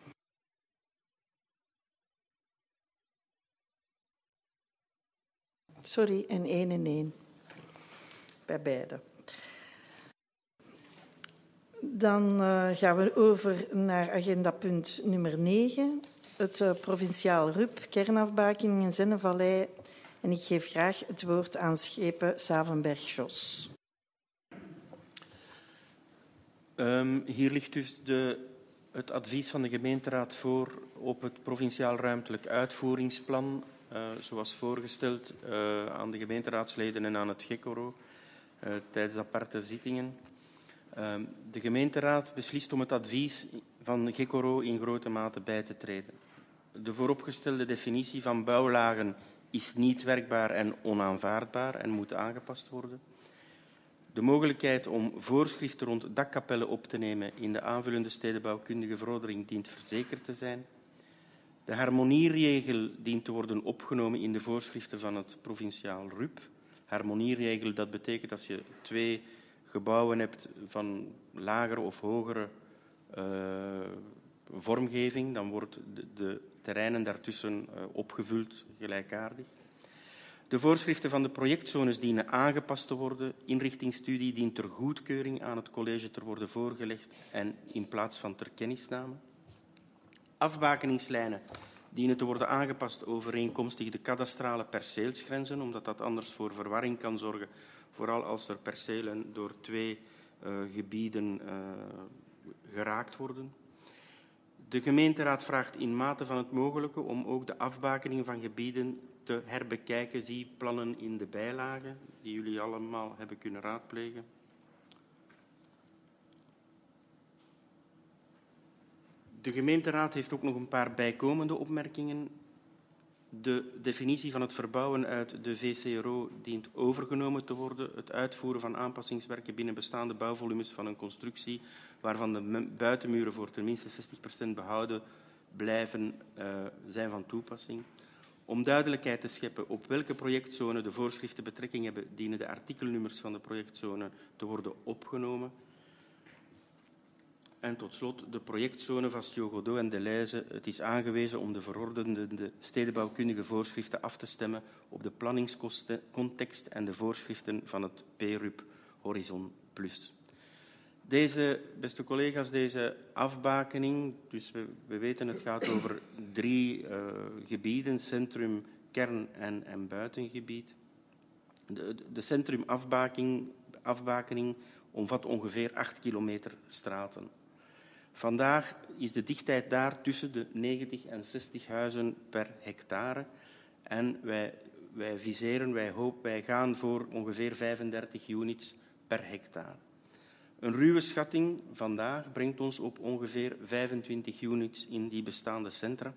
Sorry, en één en één bij beide. Dan uh, gaan we over naar agendapunt nummer negen. het uh, provinciaal R U P, kernafbakening in Zennevallei. En ik geef graag het woord aan Schepen Savenberg-Jos. Um, hier ligt dus de, het advies van de gemeenteraad voor op het provinciaal ruimtelijk uitvoeringsplan, uh, zoals voorgesteld uh, aan de gemeenteraadsleden en aan het GECORO uh, tijdens aparte zittingen. Uh, de gemeenteraad beslist om het advies van GECORO in grote mate bij te treden. De vooropgestelde definitie van bouwlagen is niet werkbaar en onaanvaardbaar en moet aangepast worden. De mogelijkheid om voorschriften rond dakkapellen op te nemen in de aanvullende stedenbouwkundige verordening dient verzekerd te zijn. De harmonieregel dient te worden opgenomen in de voorschriften van het provinciaal R U P. Harmonieregel, dat betekent als je twee gebouwen hebt van lagere of hogere uh, vormgeving, dan worden de, de terreinen daartussen uh, opgevuld gelijkaardig. De voorschriften van de projectzones dienen aangepast te worden. Inrichtingsstudie dient ter goedkeuring aan het college te worden voorgelegd en in plaats van ter kennisname. Afbakeningslijnen dienen te worden aangepast overeenkomstig de kadastrale perceelsgrenzen, omdat dat anders voor verwarring kan zorgen, vooral als er percelen door twee uh, gebieden uh, geraakt worden. De gemeenteraad vraagt in mate van het mogelijke om ook de afbakening van gebieden te herbekijken. Zie plannen in de bijlagen, die jullie allemaal hebben kunnen raadplegen. De gemeenteraad heeft ook nog een paar bijkomende opmerkingen. De definitie van het verbouwen uit de V C R O dient overgenomen te worden. Het uitvoeren van aanpassingswerken binnen bestaande bouwvolumes van een constructie waarvan de buitenmuren voor tenminste zestig procent behouden blijven, uh, zijn van toepassing. Om duidelijkheid te scheppen op welke projectzone de voorschriften betrekking hebben, dienen de artikelnummers van de projectzone te worden opgenomen. En tot slot de projectzone van Stio-Godot en Deleuze. Het is aangewezen om de verordenende stedenbouwkundige voorschriften af te stemmen op de planningscontext en de voorschriften van het P R U P Horizon Plus. Deze, beste collega's, deze afbakening, dus we, we weten het gaat over drie uh, gebieden, centrum, kern en, en buitengebied. De, de centrumafbakening afbakening omvat ongeveer acht kilometer straten. Vandaag is de dichtheid daar tussen de negentig en zestig huizen per hectare en wij, wij viseren, wij, hoop, wij gaan voor ongeveer vijfendertig units per hectare. Een ruwe schatting vandaag brengt ons op ongeveer vijfentwintig units in die bestaande centra.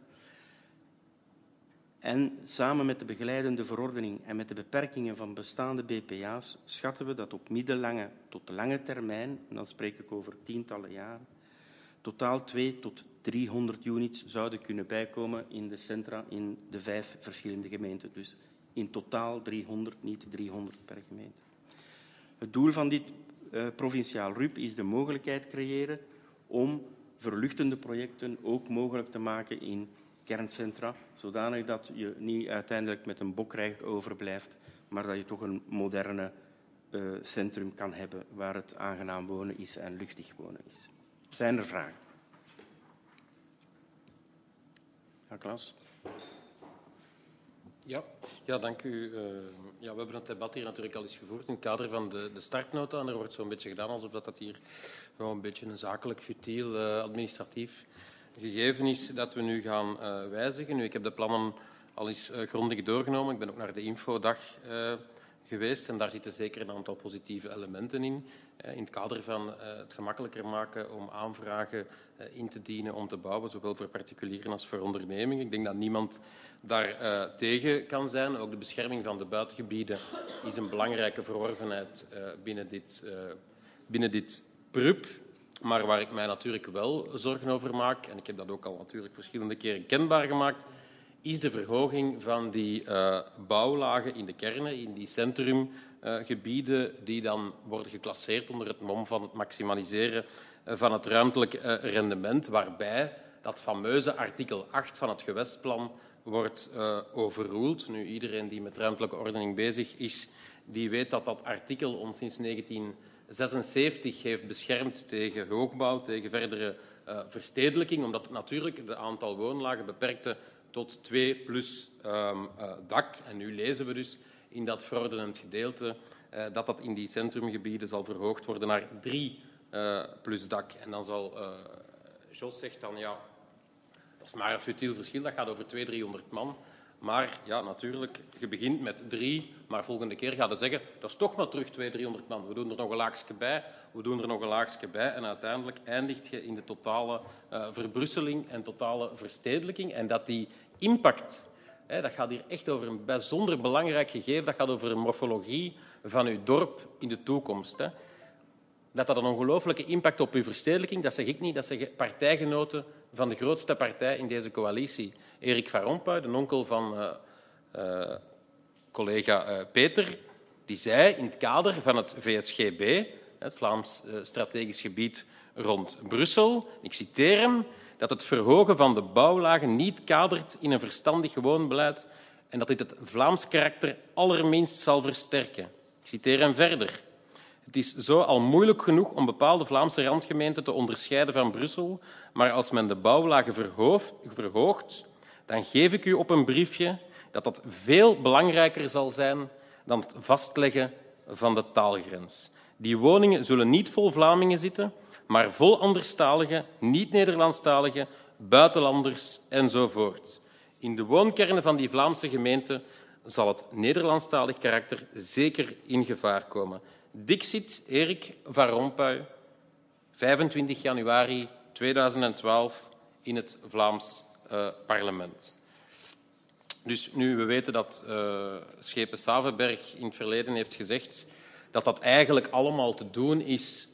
En samen met de begeleidende verordening en met de beperkingen van bestaande B P A's schatten we dat op middellange tot lange termijn, en dan spreek ik over tientallen jaren, totaal twee tot driehonderd units zouden kunnen bijkomen in de centra in de vijf verschillende gemeenten. Dus in totaal driehonderd, niet driehonderd per gemeente. Het doel van dit uh, provinciaal R U P is de mogelijkheid creëren om verluchtende projecten ook mogelijk te maken in kerncentra, zodanig dat je niet uiteindelijk met een bokrijk overblijft, maar dat je toch een moderne uh, centrum kan hebben waar het aangenaam wonen is en luchtig wonen is. Zijn er vragen? Ja, Klaas? Ja, ja dank u. Uh, ja, we hebben het debat hier natuurlijk al eens gevoerd in het kader van de, de startnota. En er wordt zo'n beetje gedaan alsof dat hier gewoon een beetje een zakelijk, futiel, uh, administratief gegeven is dat we nu gaan uh, wijzigen. Nu, ik heb de plannen al eens uh, grondig doorgenomen. Ik ben ook naar de infodag uh, geweest en daar zitten zeker een aantal positieve elementen in. Uh, in het kader van uh, het gemakkelijker maken om aanvragen uh, in te dienen om te bouwen, zowel voor particulieren als voor ondernemingen. Ik denk dat niemand daar uh, tegen kan zijn. Ook de bescherming van de buitengebieden is een belangrijke verworvenheid uh, binnen dit, uh, binnen dit P R U P. Maar waar ik mij natuurlijk wel zorgen over maak, en ik heb dat ook al natuurlijk verschillende keren kenbaar gemaakt, is de verhoging van die uh, bouwlagen in de kernen, in die centrumgebieden, uh, die dan worden geclasseerd onder het mom van het maximaliseren uh, van het ruimtelijk uh, rendement, waarbij dat fameuze artikel acht van het gewestplan wordt uh, overroeld. Nu, iedereen die met ruimtelijke ordening bezig is, die weet dat dat artikel ons sinds negentien zesenzeventig heeft beschermd tegen hoogbouw, tegen verdere uh, verstedelijking, omdat het natuurlijk het aantal woonlagen beperkte tot twee plus um, uh, dak. En nu lezen we dus in dat verordenend gedeelte uh, dat dat in die centrumgebieden zal verhoogd worden naar drie uh, plus dak. En dan zal... Uh, Jos zegt dan, ja, dat is maar een futiel verschil, dat gaat over tweehonderd, driehonderd man. Maar ja, natuurlijk, je begint met drie, maar volgende keer gaat je zeggen, dat is toch maar terug tweehonderd, driehonderd man. We doen er nog een laagje bij, we doen er nog een laagje bij en uiteindelijk eindigt je in de totale uh, verbrusseling en totale verstedelijking. En dat die impact, hè, dat gaat hier echt over een bijzonder belangrijk gegeven, dat gaat over een morfologie van uw dorp in de toekomst. Hè. Dat dat een ongelooflijke impact op uw verstedelijking, dat zeg ik niet, dat zeggen partijgenoten van de grootste partij in deze coalitie. Erik Van Rompuy, de onkel van uh, uh, collega uh, Peter, die zei in het kader van het V S G B, het Vlaams uh, Strategisch Gebied rond Brussel, ik citeer hem, dat het verhogen van de bouwlagen niet kadert in een verstandig woonbeleid en dat dit het Vlaams karakter allerminst zal versterken. Ik citeer hem verder. Het is zo al moeilijk genoeg om bepaalde Vlaamse randgemeenten te onderscheiden van Brussel, maar als men de bouwlagen verhoogt, dan geef ik u op een briefje dat dat veel belangrijker zal zijn dan het vastleggen van de taalgrens. Die woningen zullen niet vol Vlamingen zitten, maar vol anderstaligen, niet-Nederlandstaligen, buitenlanders enzovoort. In de woonkernen van die Vlaamse gemeenten zal het Nederlandstalig karakter zeker in gevaar komen. Dixit Erik Van Rompuy, vijfentwintig januari tweeduizend twaalf in het Vlaams uh, parlement. Dus nu we weten dat uh, Schepen Savenberg in het verleden heeft gezegd dat dat eigenlijk allemaal te doen is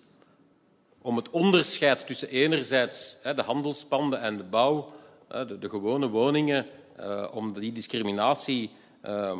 om het onderscheid tussen enerzijds hè, de handelspanden en de bouw, hè, de, de gewone woningen, uh, om die discriminatie uh,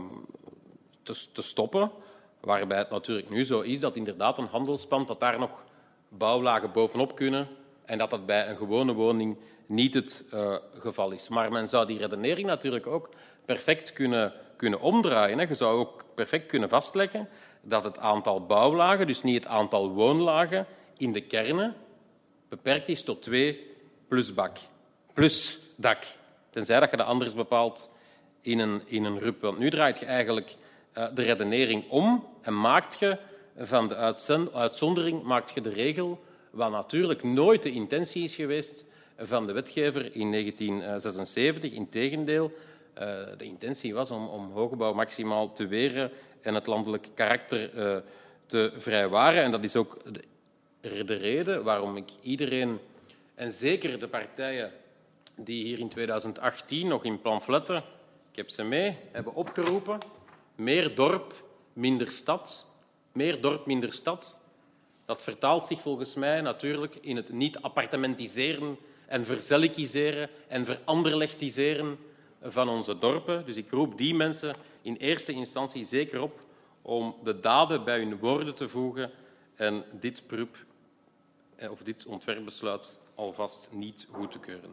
te, te stoppen. Waarbij het natuurlijk nu zo is dat inderdaad een handelspand, dat daar nog bouwlagen bovenop kunnen en dat dat bij een gewone woning niet het uh, geval is. Maar men zou die redenering natuurlijk ook perfect kunnen, kunnen omdraaien. Hè. Je zou ook perfect kunnen vastleggen dat het aantal bouwlagen, dus niet het aantal woonlagen, in de kernen beperkt is tot twee plus bak, plus dak. Tenzij dat je dat anders bepaalt in een, in een R U P. Want nu draait je eigenlijk uh, de redenering om en maakt je van de uitzondering maakt je de regel, wat natuurlijk nooit de intentie is geweest van de wetgever in negentien zesenzeventig. Integendeel, uh, de intentie was om, om hoogbouw maximaal te weren en het landelijk karakter uh, te vrijwaren. En dat is ook de, de reden waarom ik iedereen, en zeker de partijen die hier in tweeduizend achttien nog in pamfletten, ik heb ze mee, hebben opgeroepen, meer dorp, minder stad, meer dorp, minder stad. Dat vertaalt zich volgens mij natuurlijk in het niet appartementiseren en verzellikiseren en veranderlechtiseren van onze dorpen. Dus ik roep die mensen in eerste instantie zeker op om de daden bij hun woorden te voegen en dit P R U P of dit ontwerpbesluit alvast niet goed te keuren.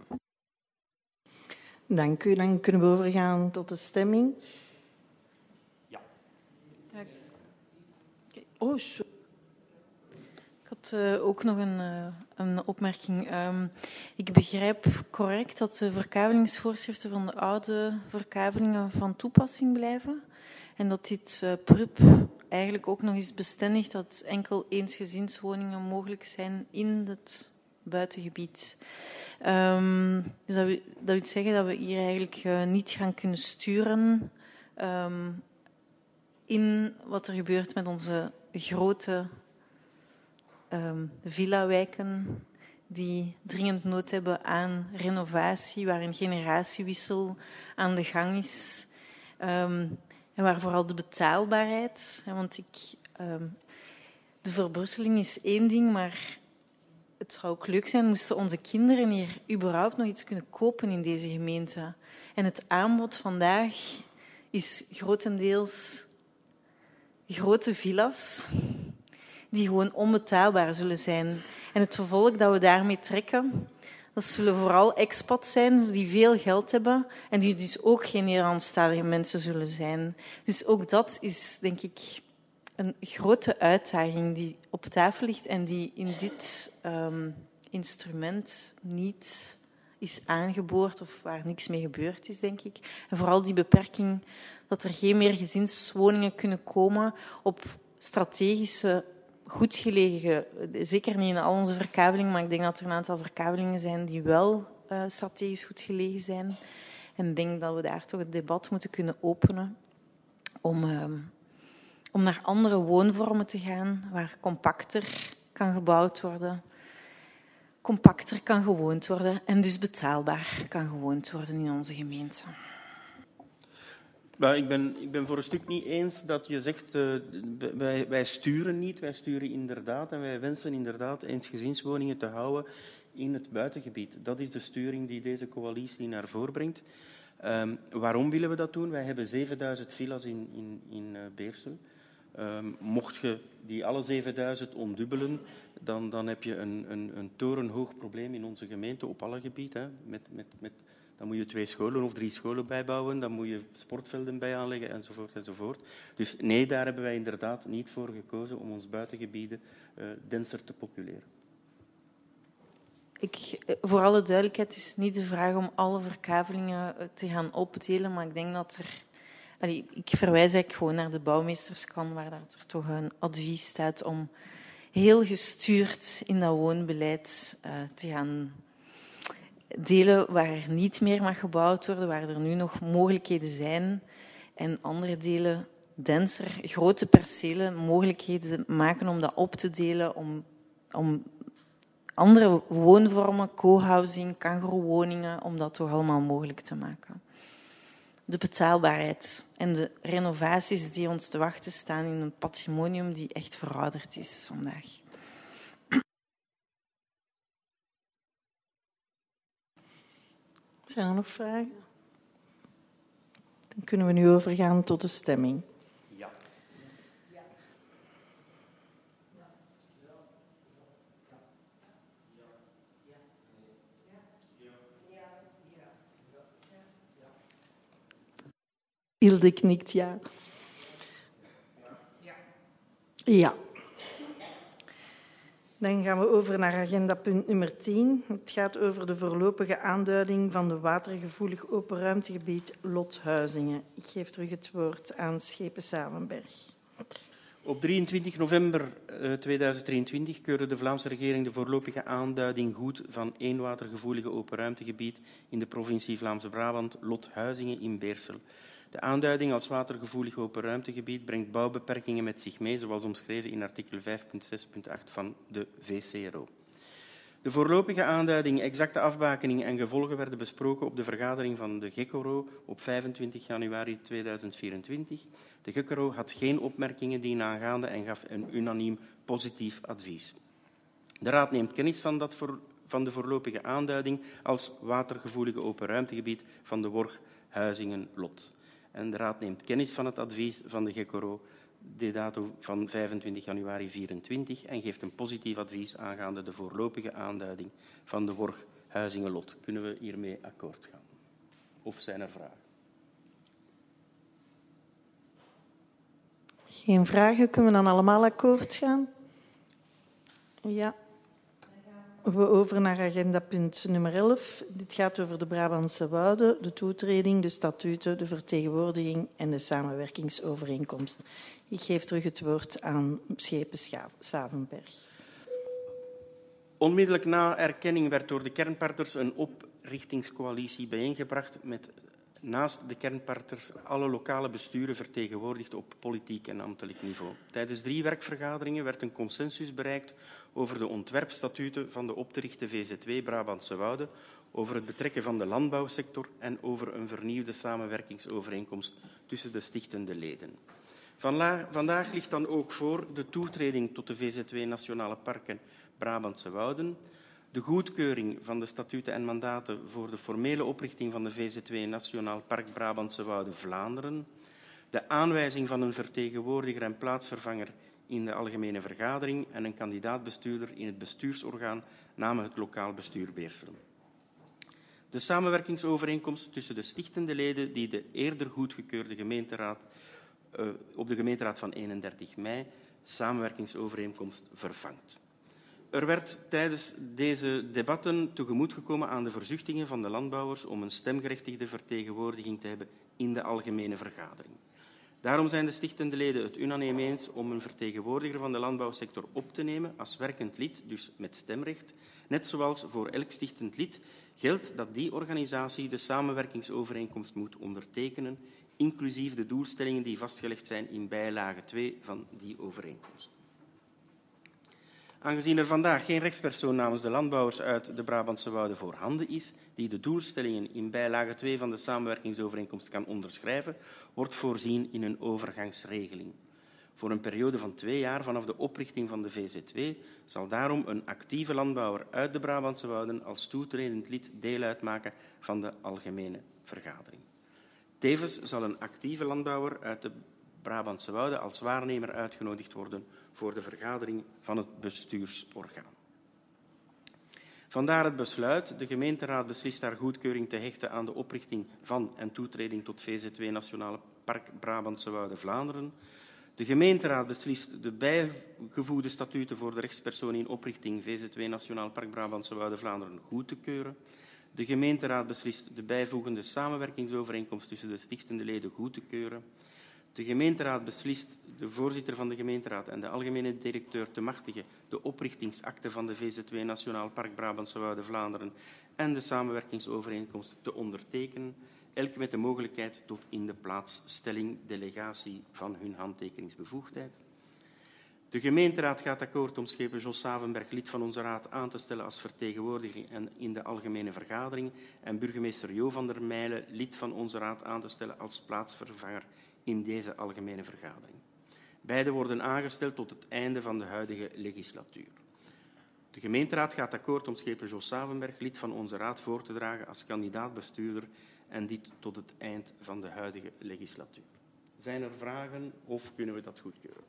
Dank u. Dan kunnen we overgaan tot de stemming. Ja. Oh, sorry. Ik had uh, ook nog een, uh, een opmerking. Um, ik begrijp correct dat de verkavelingsvoorschriften van de oude verkavelingen van toepassing blijven en dat dit uh, P R U P eigenlijk ook nog eens bestendigt dat enkel eensgezinswoningen mogelijk zijn in het buitengebied. Um, dus dat, we, dat wil zeggen dat we hier eigenlijk uh, niet gaan kunnen sturen um, in wat er gebeurt met onze grote um, villa-wijken die dringend nood hebben aan renovatie, waar een generatiewissel aan de gang is. Um, en waar vooral de betaalbaarheid, want ik, um, de verbrusseling is één ding, maar het zou ook leuk zijn moesten onze kinderen hier überhaupt nog iets kunnen kopen in deze gemeente. En het aanbod vandaag is grotendeels grote villa's die gewoon onbetaalbaar zullen zijn. En het vervolg dat we daarmee trekken, dat zullen vooral expats zijn die veel geld hebben en die dus ook geen Nederlandstalige mensen zullen zijn. Dus ook dat is, denk ik, een grote uitdaging die op tafel ligt en die in dit, um, instrument niet is aangeboord of waar niks mee gebeurd is, denk ik. En vooral die beperking dat er geen meer gezinswoningen kunnen komen op strategische, goed gelegen, zeker niet in al onze verkavelingen, maar ik denk dat er een aantal verkavelingen zijn die wel uh, strategisch goed gelegen zijn. En ik denk dat we daar toch het debat moeten kunnen openen om, uh, om naar andere woonvormen te gaan, waar compacter kan gebouwd worden, compacter kan gewoond worden en dus betaalbaar kan gewoond worden in onze gemeente. Maar ik, ben, ik ben voor een stuk niet eens dat je zegt, uh, wij, wij sturen niet, wij sturen inderdaad en wij wensen inderdaad eensgezinswoningen te houden in het buitengebied. Dat is de sturing die deze coalitie naar voren brengt. Um, waarom willen we dat doen? Wij hebben zevenduizend villa's in, in, in uh, Beersel. Um, mocht je die alle zevenduizend ondubbelen, dan, dan heb je een, een, een torenhoog probleem in onze gemeente op alle gebieden. Hè. Met, met, met, dan moet je twee scholen of drie scholen bijbouwen, dan moet je sportvelden bij aanleggen, enzovoort, enzovoort. Dus nee, daar hebben wij inderdaad niet voor gekozen om ons buitengebieden uh, denser te populeren. Ik, voor alle duidelijkheid is niet de vraag om alle verkavelingen te gaan opdelen, maar ik denk dat er... Allee, ik verwijs eigenlijk gewoon naar de bouwmeesterskan, waar er toch een advies staat om heel gestuurd in dat woonbeleid uh, te gaan delen waar er niet meer mag gebouwd worden, waar er nu nog mogelijkheden zijn, en andere delen denser, grote percelen, mogelijkheden maken om dat op te delen, om, om andere woonvormen, co-housing, kangoeroewoningen, om dat toch allemaal mogelijk te maken. De betaalbaarheid en de renovaties die ons te wachten staan in een patrimonium die echt verouderd is vandaag. Zijn er nog vragen? Dan kunnen we nu overgaan tot de stemming. Ja. Hilde knikt ja. Ja. Dan gaan we over naar agendapunt nummer tien. Het gaat over de voorlopige aanduiding van de watergevoelig open ruimtegebied Lothuizingen. Ik geef terug het woord aan Schepen Savenberg. Op drieëntwintig november tweeduizend drieëntwintig keurde de Vlaamse regering de voorlopige aanduiding goed van één watergevoelige open ruimtegebied in de provincie Vlaams-Brabant, Lothuizingen in Beersel. De aanduiding als watergevoelig open ruimtegebied brengt bouwbeperkingen met zich mee, zoals omschreven in artikel vijf punt zes punt acht van de V C R O. De voorlopige aanduiding, exacte afbakening en gevolgen werden besproken op de vergadering van de G E C O R O op vijfentwintig januari tweeduizend vierentwintig. De G E C O R O had geen opmerkingen dienaangaande en gaf een unaniem positief advies. De Raad neemt kennis van, dat voor, van de voorlopige aanduiding als watergevoelige open ruimtegebied van de Worg Huizingen-Lot. En de Raad neemt kennis van het advies van de G E C O R O de dato van vijfentwintig januari vierentwintig en geeft een positief advies aangaande de voorlopige aanduiding van de Worg Huizingen-Lot. Kunnen we hiermee akkoord gaan? Of zijn er vragen? Geen vragen. Kunnen we dan allemaal akkoord gaan? Ja. We over naar agendapunt nummer elf. Dit gaat over de Brabantse Wouden, de toetreding, de statuten, de vertegenwoordiging en de samenwerkingsovereenkomst. Ik geef terug het woord aan Schepen Savenberg. Onmiddellijk na erkenning werd door de kernpartners een oprichtingscoalitie bijeengebracht met naast de kernpartners alle lokale besturen vertegenwoordigd op politiek en ambtelijk niveau. Tijdens drie werkvergaderingen werd een consensus bereikt over de ontwerpstatuten van de op te richten V Z W Brabantse Wouden, over het betrekken van de landbouwsector en over een vernieuwde samenwerkingsovereenkomst tussen de stichtende leden. Vandaag ligt dan ook voor de toetreding tot de V Z W Nationale Parken Brabantse Wouden, de goedkeuring van de statuten en mandaten voor de formele oprichting van de V Z W Nationaal Park Brabantse Wouden Vlaanderen, de aanwijzing van een vertegenwoordiger en plaatsvervanger in de algemene vergadering en een kandidaat-bestuurder in het bestuursorgaan namens het lokaal bestuur Beersel. De samenwerkingsovereenkomst tussen de stichtende leden die de eerder goedgekeurde gemeenteraad uh, op de gemeenteraad van eenendertig mei samenwerkingsovereenkomst vervangt. Er werd tijdens deze debatten tegemoetgekomen aan de verzuchtingen van de landbouwers om een stemgerechtigde vertegenwoordiging te hebben in de algemene vergadering. Daarom zijn de stichtende leden het unaniem eens om een vertegenwoordiger van de landbouwsector op te nemen als werkend lid, dus met stemrecht. Net zoals voor elk stichtend lid geldt dat die organisatie de samenwerkingsovereenkomst moet ondertekenen, inclusief de doelstellingen die vastgelegd zijn in bijlage twee van die overeenkomst. Aangezien er vandaag geen rechtspersoon namens de landbouwers uit de Brabantse Wouden voorhanden is, die de doelstellingen in bijlage twee van de samenwerkingsovereenkomst kan onderschrijven, wordt voorzien in een overgangsregeling. Voor een periode van twee jaar vanaf de oprichting van de V Z W zal daarom een actieve landbouwer uit de Brabantse Wouden als toetredend lid deel uitmaken van de algemene vergadering. Tevens zal een actieve landbouwer uit de Brabantse Wouden als waarnemer uitgenodigd worden voor de vergadering van het bestuursorgaan. Vandaar het besluit. De gemeenteraad beslist haar goedkeuring te hechten aan de oprichting van en toetreding tot V Z W Nationale Park Brabantse Wouden Vlaanderen. De gemeenteraad beslist de bijgevoegde statuten voor de rechtspersoon in oprichting V Z W Nationaal Park Brabantse Wouden Vlaanderen goed te keuren. De gemeenteraad beslist de bijvoegende samenwerkingsovereenkomst tussen de stichtende leden goed te keuren. De gemeenteraad beslist de voorzitter van de gemeenteraad en de algemene directeur te machtigen de oprichtingsakte van de V Z W Nationaal Park Brabantse Wouden Vlaanderen en de samenwerkingsovereenkomst te ondertekenen, elk met de mogelijkheid tot in de plaatsstelling delegatie van hun handtekeningsbevoegdheid. De gemeenteraad gaat akkoord om schepen Jos Savenberg, lid van onze raad, aan te stellen als vertegenwoordiger en in de algemene vergadering en burgemeester Jo van der Meijlen, lid van onze raad, aan te stellen als plaatsvervanger in deze algemene vergadering. Beide worden aangesteld tot het einde van de huidige legislatuur. De gemeenteraad gaat akkoord om schepen Jos Savenberg, lid van onze raad, voor te dragen als kandidaat-bestuurder en dit tot het eind van de huidige legislatuur. Zijn er vragen of kunnen we dat goedkeuren?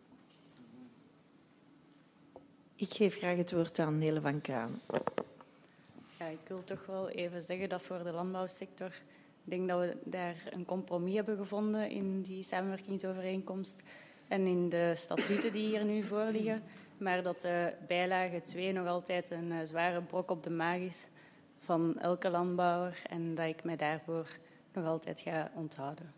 Ik geef graag het woord aan Nele van Kraan. Ja, ik wil toch wel even zeggen dat voor de landbouwsector, ik denk dat we daar een compromis hebben gevonden in die samenwerkingsovereenkomst en in de statuten die hier nu voorliggen, maar dat de bijlage twee nog altijd een uh, zware brok op de maag is van elke landbouwer en dat ik mij daarvoor nog altijd ga onthouden.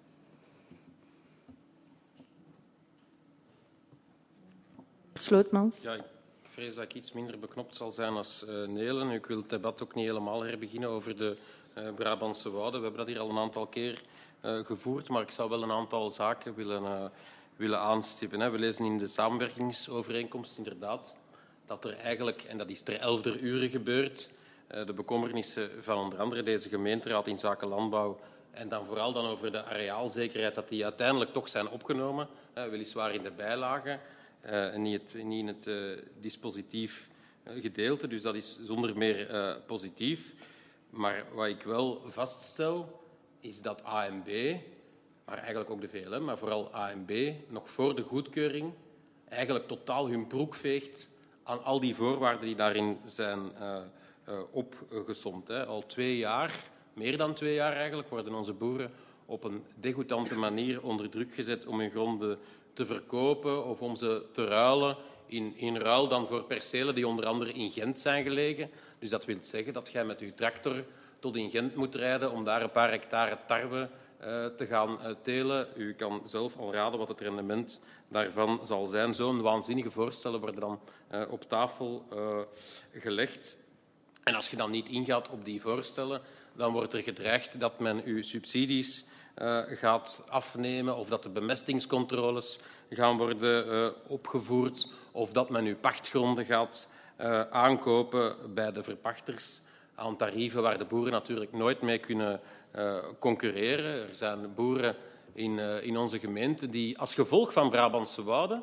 Slootmans. Ja, ik vrees dat ik iets minder beknopt zal zijn als uh, Nelen. Ik wil het debat ook niet helemaal herbeginnen over de uh, Brabantse Wouden. We hebben dat hier al een aantal keer uh, gevoerd, maar ik zou wel een aantal zaken willen, uh, willen aanstippen. Hè. We lezen in de samenwerkingsovereenkomst inderdaad dat er eigenlijk, en dat is ter elfder uren gebeurd, uh, de bekommernissen van onder andere deze gemeenteraad in zaken landbouw en dan vooral dan over de areaalzekerheid, dat die uiteindelijk toch zijn opgenomen, uh, weliswaar in de bijlage. Uh, en niet, het, niet in het uh, dispositief uh, gedeelte. Dus dat is zonder meer uh, positief. Maar wat ik wel vaststel, is dat A en B, maar eigenlijk ook de V L M, maar vooral A en B, nog voor de goedkeuring eigenlijk totaal hun broek veegt aan al die voorwaarden die daarin zijn uh, uh, opgesomd. Hè. Al twee jaar, meer dan twee jaar eigenlijk, worden onze boeren op een degoutante manier onder druk gezet om hun gronden te verkopen of om ze te ruilen, in, in ruil dan voor percelen die onder andere in Gent zijn gelegen. Dus dat wil zeggen dat jij met je tractor tot in Gent moet rijden om daar een paar hectare tarwe uh, te gaan uh, telen. U kan zelf al raden wat het rendement daarvan zal zijn. Zo'n waanzinnige voorstellen worden dan uh, op tafel uh, gelegd. En als je dan niet ingaat op die voorstellen, dan wordt er gedreigd dat men uw subsidies Uh, gaat afnemen of dat de bemestingscontroles gaan worden uh, opgevoerd of dat men uw pachtgronden gaat uh, aankopen bij de verpachters aan tarieven waar de boeren natuurlijk nooit mee kunnen uh, concurreren. Er zijn boeren in, uh, in onze gemeente die als gevolg van Brabantse Wouden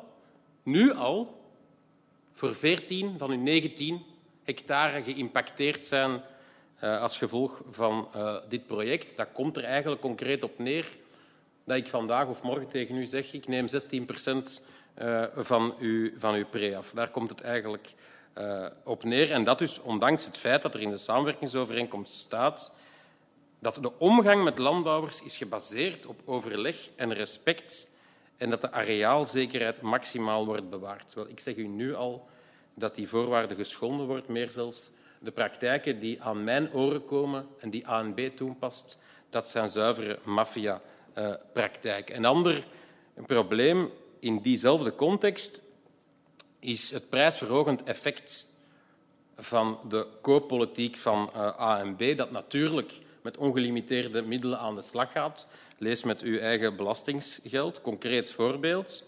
nu al voor veertien van hun negentien hectare geïmpacteerd zijn Uh, als gevolg van uh, dit project. Dat komt er eigenlijk concreet op neer dat ik vandaag of morgen tegen u zeg ik neem zestien procent uh, van, uw, van uw pre af. Daar komt het eigenlijk uh, op neer. En dat dus ondanks het feit dat er in de samenwerkingsovereenkomst staat dat de omgang met landbouwers is gebaseerd op overleg en respect en dat de areaalzekerheid maximaal wordt bewaard. Wel, ik zeg u nu al, dat die voorwaarde geschonden wordt. Meer zelfs de praktijken die aan mijn oren komen en die A N B toepast, dat zijn zuivere maffia-praktijken. Een ander probleem in diezelfde context is het prijsverhogend effect van de kooppolitiek van uh, A N B, dat natuurlijk met ongelimiteerde middelen aan de slag gaat. Lees met uw eigen belastingsgeld. Concreet voorbeeld.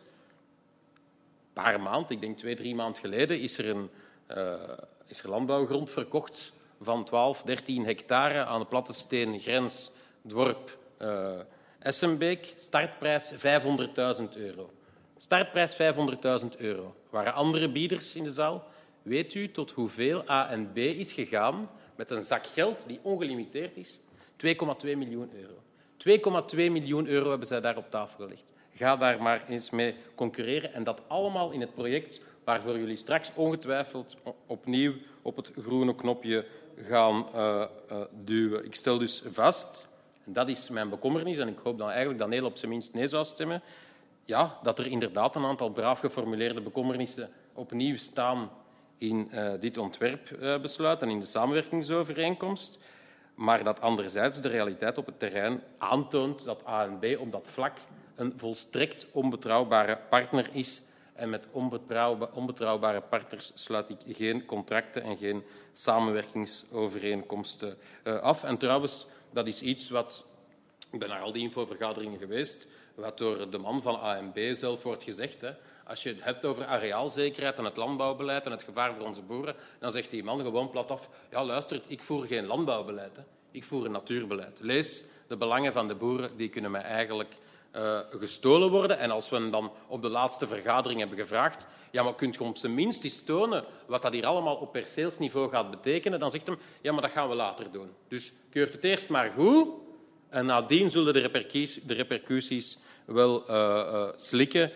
Een paar maanden, ik denk twee, drie maanden geleden, is er, een, uh, is er landbouwgrond verkocht van twaalf, dertien hectare aan de platte steengrens dorp uh, Essenbeek. Startprijs vijfhonderdduizend euro. Startprijs vijfhonderdduizend euro. Er waren andere bieders in de zaal. Weet u tot hoeveel A N B is gegaan met een zak geld die ongelimiteerd is? twee komma twee miljoen euro. twee komma twee miljoen euro hebben zij daar op tafel gelegd. Ga daar maar eens mee concurreren. En dat allemaal in het project waarvoor jullie straks ongetwijfeld opnieuw op het groene knopje gaan uh, uh, duwen. Ik stel dus vast, en dat is mijn bekommernis, en ik hoop dan eigenlijk dat Nederland op zijn minst nee zou stemmen, ja, dat er inderdaad een aantal braaf geformuleerde bekommernissen opnieuw staan in uh, dit ontwerpbesluit en in de samenwerkingsovereenkomst, maar dat anderzijds de realiteit op het terrein aantoont dat A N B op dat vlak een volstrekt onbetrouwbare partner is. En met onbetrouwbare partners sluit ik geen contracten en geen samenwerkingsovereenkomsten uh, af. En trouwens, dat is iets wat, ik ben naar al die infovergaderingen geweest, wat door de man van A N B zelf wordt gezegd. Hè. Als je het hebt over areaalzekerheid en het landbouwbeleid en het gevaar voor onze boeren, dan zegt die man gewoon plat af, ja luister, ik voer geen landbouwbeleid, hè. Ik voer een natuurbeleid. Lees, de belangen van de boeren die kunnen mij eigenlijk uh, gestolen worden. En als we hem dan op de laatste vergadering hebben gevraagd, ja, maar kunt je op zijn minst eens tonen wat dat hier allemaal op perceelsniveau gaat betekenen, dan zegt hij, ja, maar dat gaan we later doen. Dus keurt het eerst maar goed en nadien zullen de repercussies, de repercussies wel uh, uh, slikken.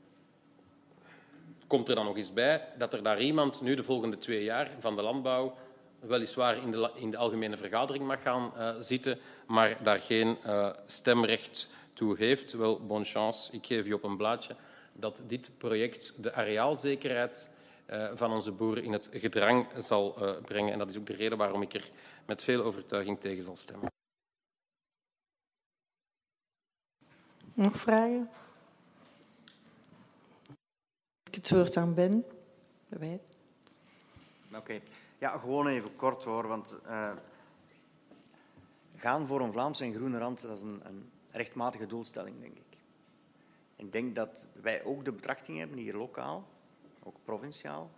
Komt er dan nog eens bij dat er daar iemand nu de volgende twee jaar van de landbouw weliswaar in de, in de algemene vergadering mag gaan uh, zitten, maar daar geen uh, stemrecht toe heeft. Wel, bonne chance, ik geef u op een blaadje dat dit project de areaalzekerheid uh, van onze boeren in het gedrang zal uh, brengen. En dat is ook de reden waarom ik er met veel overtuiging tegen zal stemmen. Nog vragen? Ik het woord aan Ben. Oké. Okay. Ja, gewoon even kort hoor, want uh, gaan voor een Vlaamse en groene rand, dat is een, een rechtmatige doelstelling, denk ik. Ik denk dat wij ook de betrachting hebben, hier lokaal, ook provinciaal,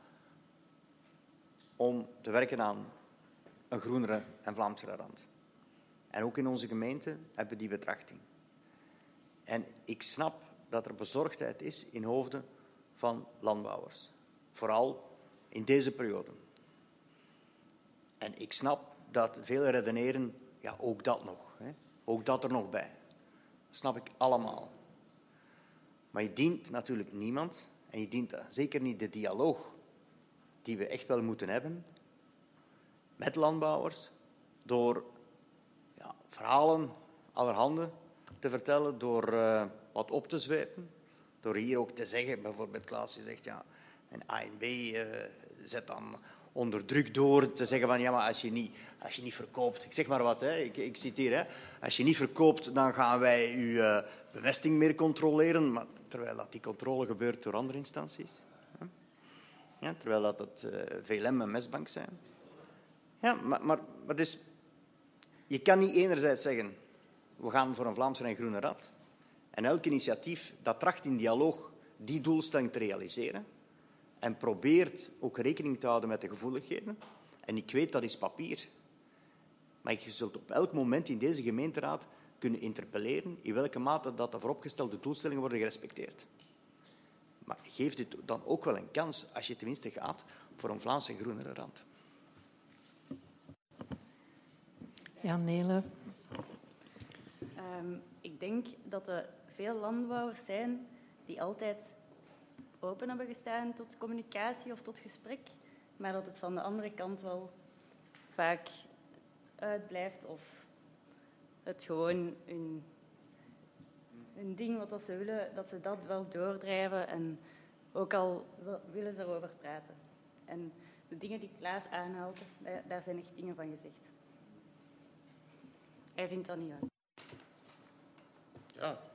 om te werken aan een groenere en Vlaamsere rand. En ook in onze gemeente hebben we die betrachting. En ik snap dat er bezorgdheid is in hoofden van landbouwers. Vooral in deze periode. En ik snap dat veel redeneren, ja, ook dat nog. Hè. Ook dat er nog bij. Dat snap ik allemaal. Maar je dient natuurlijk niemand, en je dient zeker niet de dialoog die we echt wel moeten hebben met landbouwers, door ja, verhalen allerhande te vertellen, door uh, wat op te zwepen, door hier ook te zeggen, bijvoorbeeld Klaas, je zegt, ja, en A N B uh, zet dan onder druk door te zeggen van, ja, maar als je niet, als je niet verkoopt, ik zeg maar wat, hè, ik, ik citeer, hè, als je niet verkoopt, dan gaan wij uw uh, bemesting meer controleren, maar terwijl dat die controle gebeurt door andere instanties. Hè? Ja, terwijl dat het uh, V L M en Mestbank zijn. Ja, maar, maar, maar dus, je kan niet enerzijds zeggen, we gaan voor een Vlaamse en groene rad. En elk initiatief dat tracht in dialoog die doelstelling te realiseren en probeert ook rekening te houden met de gevoeligheden. En ik weet, dat is papier. Maar je zult op elk moment in deze gemeenteraad kunnen interpelleren in welke mate dat de vooropgestelde doelstellingen worden gerespecteerd. Maar geef dit dan ook wel een kans als je tenminste gaat voor een Vlaamse en groenere rand. Ja, Nele. Um, ik denk dat er veel landbouwers zijn die altijd open hebben gestaan tot communicatie of tot gesprek, maar dat het van de andere kant wel vaak uitblijft of het gewoon een, een ding wat dat ze willen, dat ze dat wel doordrijven en ook al willen ze erover praten. En de dingen die Klaas aanhaalt, daar, daar zijn echt dingen van gezegd. Hij vindt dat niet uit. Ja.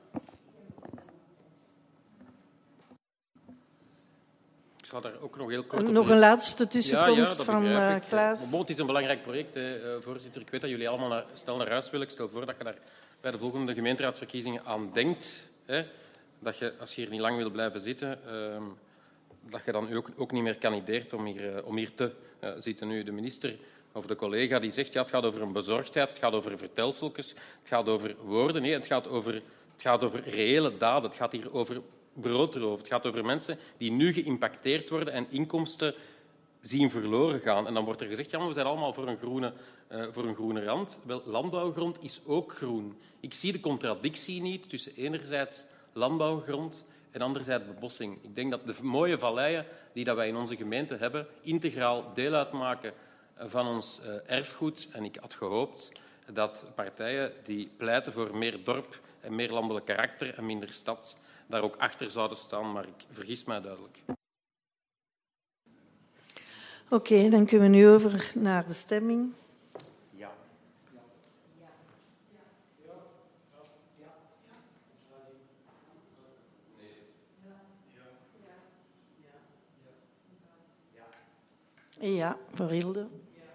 Ik zou daar ook nog heel kort op... Nog een laatste tussenkomst ja, ja, van uh, Klaas. Bijvoorbeeld, het is een belangrijk project, hè, voorzitter. Ik weet dat jullie allemaal naar, snel naar huis willen. Ik stel voor dat je daar bij de volgende gemeenteraadsverkiezingen aan denkt. Hè, dat je, als je hier niet lang wil blijven zitten, uh, dat je dan ook, ook niet meer kandideert om hier, uh, om hier te uh, zitten. Nu, de minister of de collega die zegt, ja, het gaat over een bezorgdheid, het gaat over vertelseltjes, het gaat over woorden. Nee, het gaat over, het gaat over reële daden. Het gaat hier over broodroof. Het gaat over mensen die nu geïmpacteerd worden en inkomsten zien verloren gaan. En dan wordt er gezegd, ja, maar we zijn allemaal voor een groene, uh, voor een groene rand. Wel, landbouwgrond is ook groen. Ik zie de contradictie niet tussen enerzijds landbouwgrond en anderzijds bebossing. Ik denk dat de mooie valleien die dat wij in onze gemeente hebben, integraal deel uitmaken van ons uh, erfgoed. En ik had gehoopt dat partijen die pleiten voor meer dorp en meer landelijk karakter en minder stad, daar ook achter zouden staan, maar ik vergis mij duidelijk. Oké, okay, dan kunnen we nu over naar de stemming. Ja. Ja, voor Hilde.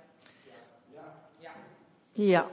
Ja.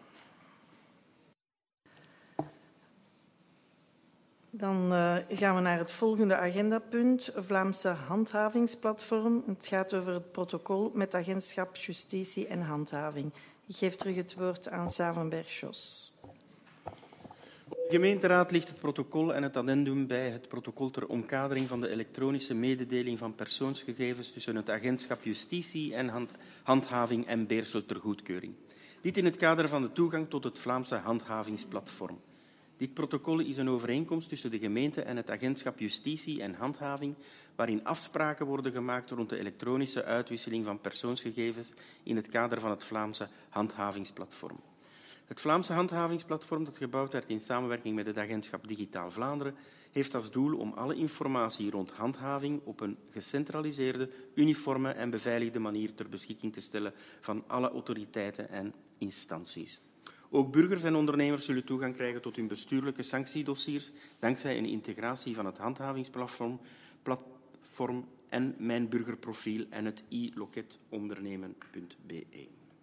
Dan uh, gaan we naar het volgende agendapunt, Vlaamse handhavingsplatform. Het gaat over het protocol met agentschap Justitie en Handhaving. Ik geef terug het woord aan Savenberg-Jos. Op de gemeenteraad ligt het protocol en het addendum bij het protocol ter omkadering van de elektronische mededeling van persoonsgegevens tussen het agentschap Justitie en hand, Handhaving en Beersel ter goedkeuring. Dit in het kader van de toegang tot het Vlaamse handhavingsplatform. Dit protocol is een overeenkomst tussen de gemeente en het agentschap Justitie en Handhaving, waarin afspraken worden gemaakt rond de elektronische uitwisseling van persoonsgegevens in het kader van het Vlaamse handhavingsplatform. Het Vlaamse handhavingsplatform, dat gebouwd werd in samenwerking met het agentschap Digitaal Vlaanderen, heeft als doel om alle informatie rond handhaving op een gecentraliseerde, uniforme en beveiligde manier ter beschikking te stellen van alle autoriteiten en instanties. Ook burgers en ondernemers zullen toegang krijgen tot hun bestuurlijke sanctiedossiers dankzij een integratie van het handhavingsplatform platform en Mijn Burgerprofiel en het i-loket ondernemen punt b e.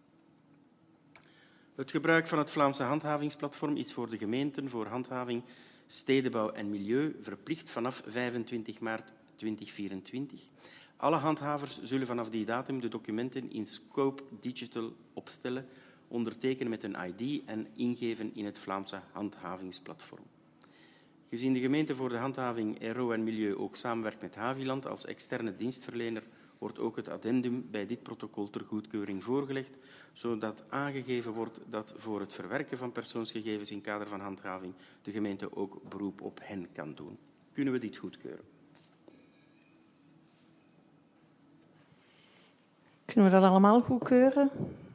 Het gebruik van het Vlaamse handhavingsplatform is voor de gemeenten voor handhaving, stedenbouw en milieu verplicht vanaf vijfentwintig maart tweeduizend vierentwintig. Alle handhavers zullen vanaf die datum de documenten in Scope Digital opstellen, ondertekenen met een I D en ingeven in het Vlaamse handhavingsplatform. Gezien de gemeente voor de handhaving R O en milieu ook samenwerkt met Haviland als externe dienstverlener, wordt ook het addendum bij dit protocol ter goedkeuring voorgelegd, zodat aangegeven wordt dat voor het verwerken van persoonsgegevens in kader van handhaving de gemeente ook beroep op hen kan doen. Kunnen we dit goedkeuren? Kunnen we dat allemaal goedkeuren?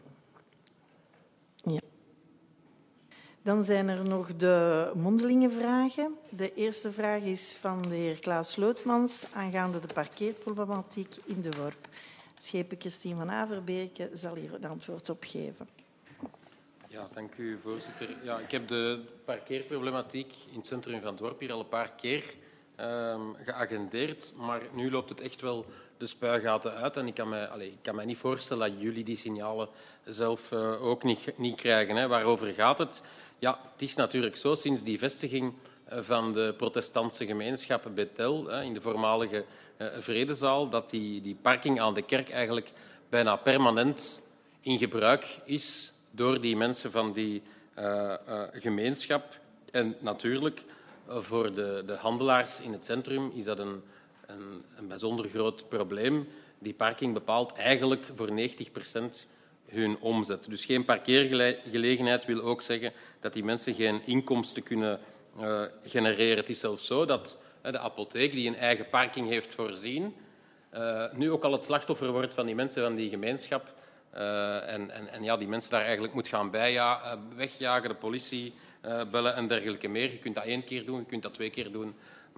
Ja. Dan zijn er nog de mondelinge vragen. De eerste vraag is van de heer Klaas Lootmans aangaande de parkeerproblematiek in de Worp. Schepen Christine van Averbeek zal hier een antwoord op geven. Ja, dank u, voorzitter. Ja, ik heb de parkeerproblematiek in het centrum van het Worp hier al een paar keer uh, geagendeerd, maar nu loopt het echt wel de spuigaten uit en ik kan mij, allez, ik kan mij niet voorstellen dat jullie die signalen zelf uh, ook niet, niet krijgen. Hè. Waarover gaat het? Ja, het is natuurlijk zo, sinds die vestiging van de protestantse gemeenschap Bethel hè, in de voormalige uh, Vredezaal, dat die, die parking aan de kerk eigenlijk bijna permanent in gebruik is door die mensen van die uh, uh, gemeenschap. En natuurlijk, uh, voor de, de handelaars in het centrum is dat een, een, een bijzonder groot probleem. Die parking bepaalt eigenlijk voor negentig procent hun omzet. Dus geen parkeergelegenheid wil ook zeggen dat die mensen geen inkomsten kunnen uh, genereren. Het is zelfs zo dat uh, de apotheek, die een eigen parking heeft voorzien, uh, nu ook al het slachtoffer wordt van die mensen van die gemeenschap. Uh, en en, en ja, die mensen daar eigenlijk moet gaan bijja- uh, wegjagen, de politie uh, bellen en dergelijke meer. Je kunt dat één keer doen, je kunt dat twee keer doen,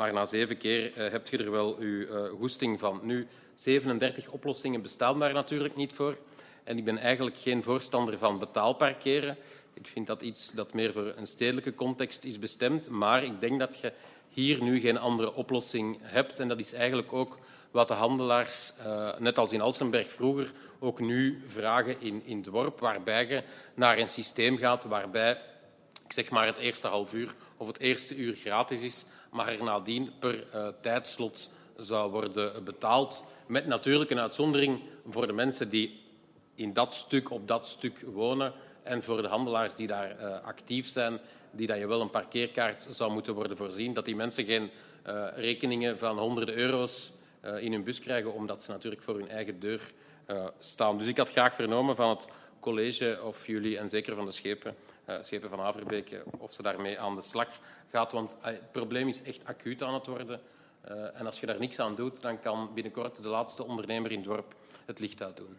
Maar na zeven keer uh, heb je er wel je uh, goesting van. Nu, zevenendertig oplossingen bestaan daar natuurlijk niet voor. En ik ben eigenlijk geen voorstander van betaalparkeren. Ik vind dat iets dat meer voor een stedelijke context is bestemd. Maar ik denk dat je hier nu geen andere oplossing hebt. En dat is eigenlijk ook wat de handelaars, uh, net als in Alsenberg vroeger, ook nu vragen in, in het dorp, waarbij je naar een systeem gaat waarbij, ik zeg maar, het eerste half uur of het eerste uur gratis is, maar er nadien per uh, tijdslot zou worden betaald. Met natuurlijk een uitzondering voor de mensen die in dat stuk, op dat stuk wonen en voor de handelaars die daar uh, actief zijn, die dat je wel een parkeerkaart zou moeten worden voorzien, dat die mensen geen uh, rekeningen van honderden euro's uh, in hun bus krijgen, omdat ze natuurlijk voor hun eigen deur uh, staan. Dus ik had graag vernomen van het college of jullie, en zeker van de schepen, uh, schepen van Averbeek, of ze daarmee aan de slag gaat. Want uh, het probleem is echt acuut aan het worden. Uh, en als je daar niks aan doet, dan kan binnenkort de laatste ondernemer in het dorp het licht uitdoen.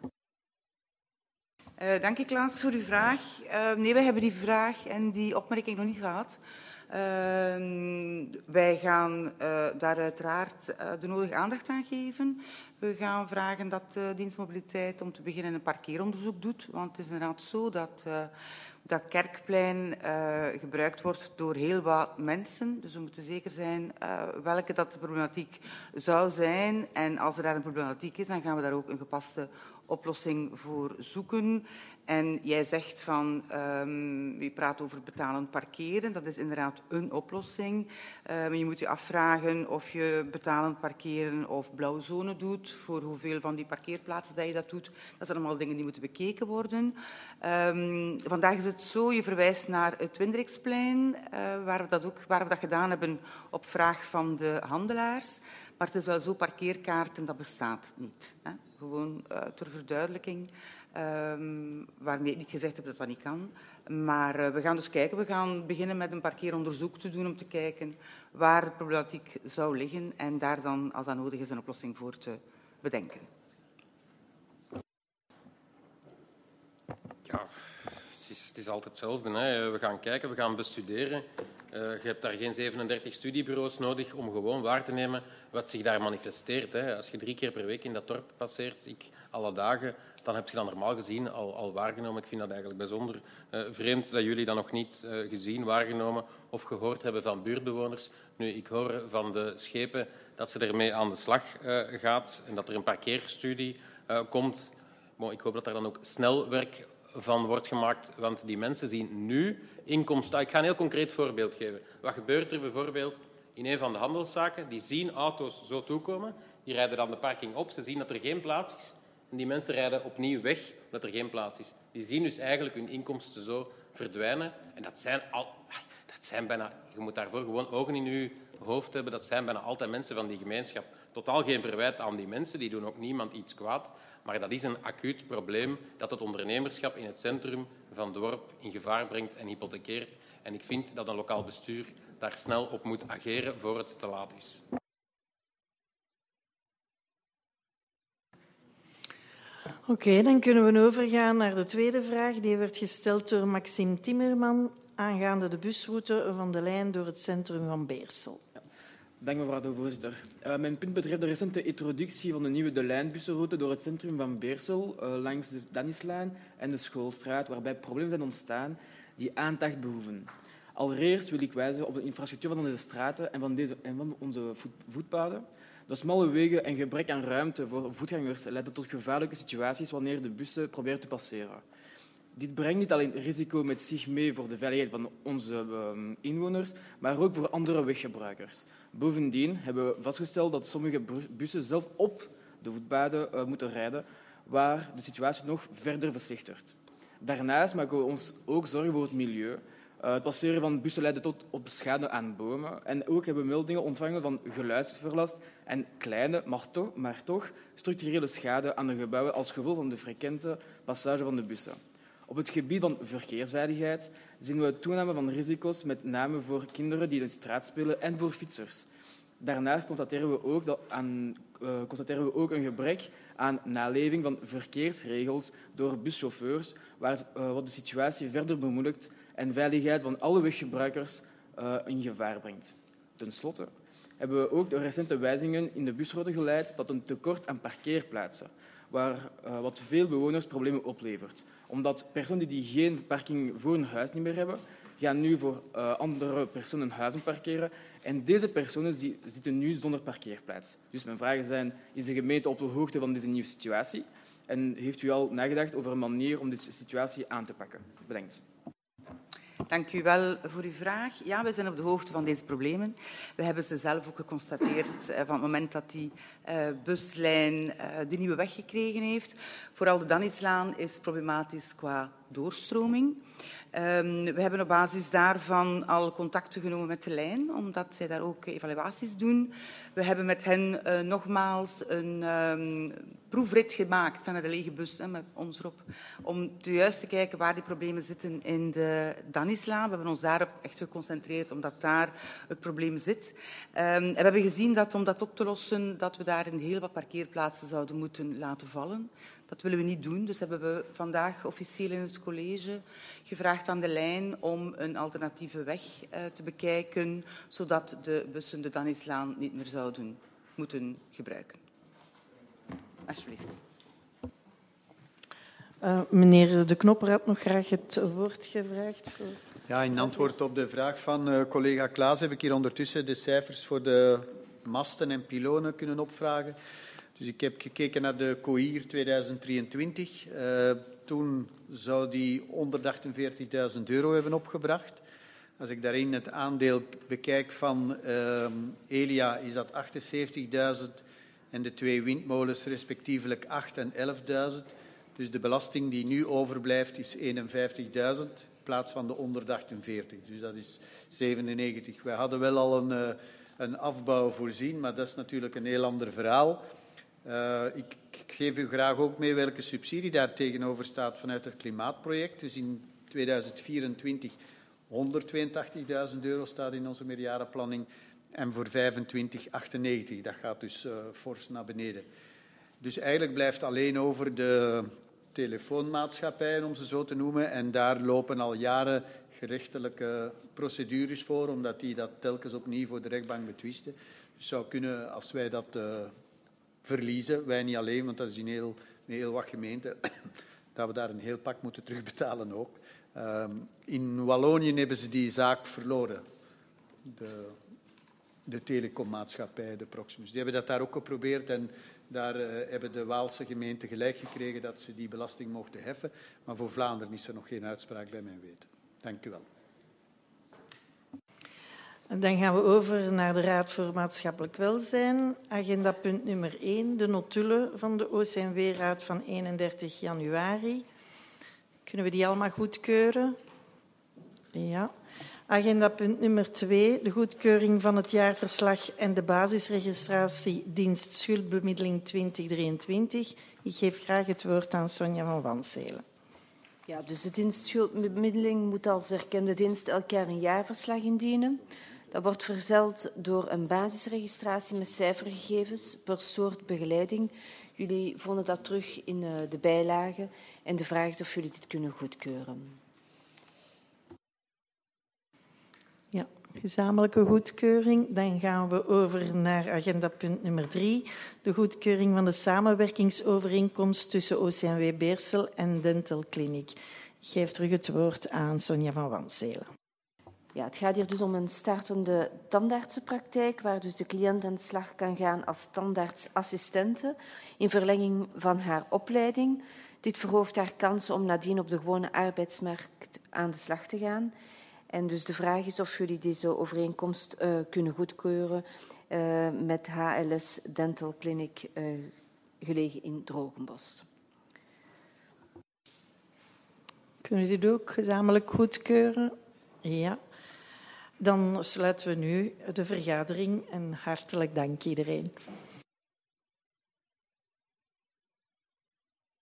Uh, dank je, Klaas, voor uw vraag. Uh, nee, wij hebben die vraag en die opmerking nog niet gehad. Uh, wij gaan uh, daar uiteraard uh, de nodige aandacht aan geven. We gaan vragen dat de dienst mobiliteit om te beginnen een parkeeronderzoek doet. Want het is inderdaad zo dat uh, dat Kerkplein uh, gebruikt wordt door heel wat mensen. Dus we moeten zeker zijn uh, welke dat de problematiek zou zijn. En als er daar een problematiek is, dan gaan we daar ook een gepaste oplossing voor zoeken. En jij zegt van, um, je praat over betalend parkeren. Dat is inderdaad een oplossing. Um, je moet je afvragen of je betalend parkeren of blauwe zone doet. Voor hoeveel van die parkeerplaatsen dat je dat doet. Dat zijn allemaal dingen die moeten bekeken worden. Um, vandaag is het zo, je verwijst naar het Windriksplein, uh, waar we dat ook waar we dat gedaan hebben op vraag van de handelaars. Maar het is wel zo, parkeerkaarten, dat bestaat niet. Hè? Gewoon uh, ter verduidelijking. Um, waarmee ik niet gezegd heb dat dat niet kan. Maar uh, we gaan dus kijken. We gaan beginnen met een parkeeronderzoek te doen om te kijken waar de problematiek zou liggen en daar dan, als dat nodig is, een oplossing voor te bedenken. Ja, het is, het is altijd hetzelfde. Hè. We gaan kijken, we gaan bestuderen. Uh, je hebt daar geen zevenendertig studiebureaus nodig om gewoon waar te nemen wat zich daar manifesteert. Hè. Als je drie keer per week in dat dorp passeert, ik alle dagen, dan heb je dat normaal gezien al, al waargenomen. Ik vind dat eigenlijk bijzonder uh, vreemd dat jullie dat nog niet uh, gezien, waargenomen of gehoord hebben van buurtbewoners. Nu, ik hoor van de schepen dat ze ermee aan de slag uh, gaat en dat er een parkeerstudie uh, komt. Bon, ik hoop dat er dan ook snel werk van wordt gemaakt, want die mensen zien nu inkomsten. Ik ga een heel concreet voorbeeld geven. Wat gebeurt er bijvoorbeeld in een van de handelszaken? Die zien auto's zo toekomen, die rijden dan de parking op, ze zien dat er geen plaats is en die mensen rijden opnieuw weg omdat er geen plaats is. Die zien dus eigenlijk hun inkomsten zo verdwijnen en dat zijn, al, dat zijn bijna, je moet daarvoor gewoon ogen in je hoofd hebben, dat zijn bijna altijd mensen van die gemeenschap. Totaal geen verwijt aan die mensen, die doen ook niemand iets kwaad. Maar dat is een acuut probleem dat het ondernemerschap in het centrum van het dorp in gevaar brengt en hypothekeert. En ik vind dat een lokaal bestuur daar snel op moet ageren voor het te laat is. Oké, okay, dan kunnen we overgaan naar de tweede vraag. Die werd gesteld door Maxime Timmerman aangaande de busroute van de lijn door het centrum van Beersel. Dank mevrouw de voorzitter. Uh, mijn punt betreft de recente introductie van de nieuwe De Lijn-bussenroute door het centrum van Beersel uh, langs de Dannislijn en de Schoolstraat, waarbij problemen zijn ontstaan die aandacht behoeven. Allereerst wil ik wijzen op de infrastructuur van deze straten en van, deze, en van onze voet, voetpaden. De smalle wegen en gebrek aan ruimte voor voetgangers leiden tot gevaarlijke situaties wanneer de bussen proberen te passeren. Dit brengt niet alleen risico met zich mee voor de veiligheid van onze um, inwoners, maar ook voor andere weggebruikers. Bovendien hebben we vastgesteld dat sommige bussen zelf op de voetpaden uh, moeten rijden, waar de situatie nog verder verslechtert. Daarnaast maken we ons ook zorgen voor het milieu. Uh, het passeren van bussen leidt tot op schade aan bomen. En ook hebben we meldingen ontvangen van geluidsverlast en kleine, maar toch, maar toch structurele schade aan de gebouwen als gevolg van de frequente passage van de bussen. Op het gebied van verkeersveiligheid zien we toename van risico's, met name voor kinderen die in de straat spelen en voor fietsers. Daarnaast constateren we ook, dat aan, uh, constateren we ook een gebrek aan naleving van verkeersregels door buschauffeurs, waar, uh, wat de situatie verder bemoeilijkt en veiligheid van alle weggebruikers uh, in gevaar brengt. Ten slotte hebben we ook de recente wijzigingen in de busroute geleid tot een tekort aan parkeerplaatsen, waar, uh, wat veel bewoners problemen oplevert. Omdat personen die geen parking voor hun huis niet meer hebben, gaan nu voor uh, andere personen huizen parkeren. En deze personen die, zitten nu zonder parkeerplaats. Dus mijn vragen zijn, is de gemeente op de hoogte van deze nieuwe situatie? En heeft u al nagedacht over een manier om deze situatie aan te pakken? Bedankt. Dank u wel voor uw vraag. Ja, we zijn op de hoogte van deze problemen. We hebben ze zelf ook geconstateerd van het moment dat die uh, buslijn uh, de nieuwe weg gekregen heeft. Vooral de Danislaan is problematisch qua doorstroming. Um, we hebben op basis daarvan al contacten genomen met de lijn, omdat zij daar ook evaluaties doen. We hebben met hen uh, nogmaals een um, proefrit gemaakt vanuit de lege bus, hè, met ons erop, om juist te kijken waar die problemen zitten in de Danislaan. We hebben ons daarop echt geconcentreerd, omdat daar het probleem zit. Um, en we hebben gezien dat om dat op te lossen, dat we daar een heel wat parkeerplaatsen zouden moeten laten vallen. Dat willen we niet doen, dus hebben we vandaag officieel in het college gevraagd aan de lijn om een alternatieve weg uh, te bekijken, zodat de bussen de Danislaan niet meer zouden moeten gebruiken. Alsjeblieft. Uh, meneer De Knopper had nog graag het woord gevraagd. Voor... Ja, in antwoord op de vraag van uh, collega Klaas heb ik hier ondertussen de cijfers voor de masten en pylonen kunnen opvragen. Dus ik heb gekeken naar de C O I R tweeduizend drieëntwintig. Uh, toen zou die honderdachtenveertigduizend euro hebben opgebracht. Als ik daarin het aandeel bekijk van uh, Elia, is dat achtenzeventigduizend en de twee windmolens respectievelijk acht en elfduizend. Dus de belasting die nu overblijft is eenenvijftigduizend in plaats van de honderdachtenveertig. Dus dat is zevenennegentig. Wij hadden wel al een, uh, een afbouw voorzien, maar dat is natuurlijk een heel ander verhaal. Uh, ik, ik geef u graag ook mee welke subsidie daar tegenover staat vanuit het klimaatproject. Dus in tweeduizend vierentwintig honderdtweeëntachtigduizend euro staat in onze meerjarenplanning en voor vijfentwintig achtennegentig. Dat gaat dus uh, fors naar beneden. Dus eigenlijk blijft alleen over de telefoonmaatschappijen, om ze zo te noemen, en daar lopen al jaren gerechtelijke procedures voor, omdat die dat telkens opnieuw voor de rechtbank betwisten. Dus het zou kunnen, als wij dat uh, verliezen, wij niet alleen, want dat is in heel, in heel wat gemeenten, dat we daar een heel pak moeten terugbetalen ook. Uh, in Wallonië hebben ze die zaak verloren, de, de telecommaatschappij, de Proximus. Die hebben dat daar ook geprobeerd en daar uh, hebben de Waalse gemeenten gelijk gekregen dat ze die belasting mochten heffen. Maar voor Vlaanderen is er nog geen uitspraak bij mijn weten. Dank u wel. Dan gaan we over naar de Raad voor Maatschappelijk Welzijn. Agenda punt nummer één, de notulen van de O C M W-raad van eenendertig januari. Kunnen we die allemaal goedkeuren? Ja. Agenda punt nummer twee, de goedkeuring van het jaarverslag en de basisregistratie dienst schuldbemiddeling twintig drieëntwintig. Ik geef graag het woord aan Sonja van Wanselen. Ja, dus de dienst schuldbemiddeling moet als erkende dienst elk jaar een jaarverslag indienen. Dat wordt verzeld door een basisregistratie met cijfergegevens per soort begeleiding. Jullie vonden dat terug in de bijlage en de vraag is of jullie dit kunnen goedkeuren. Ja, gezamenlijke goedkeuring. Dan gaan we over naar agenda punt nummer drie. De goedkeuring van de samenwerkingsovereenkomst tussen O C M W Beersel en Dental Clinic. Ik geef terug het woord aan Sonja van Wanselen. Ja, het gaat hier dus om een startende tandartsenpraktijk, waar dus de cliënt aan de slag kan gaan als tandartsassistente in verlenging van haar opleiding. Dit verhoogt haar kansen om nadien op de gewone arbeidsmarkt aan de slag te gaan. En dus de vraag is of jullie deze overeenkomst uh, kunnen goedkeuren uh, met H L S Dental Clinic uh, gelegen in Drogenbos. Kunnen jullie dit ook gezamenlijk goedkeuren? Ja. Dan sluiten we nu de vergadering en hartelijk dank iedereen.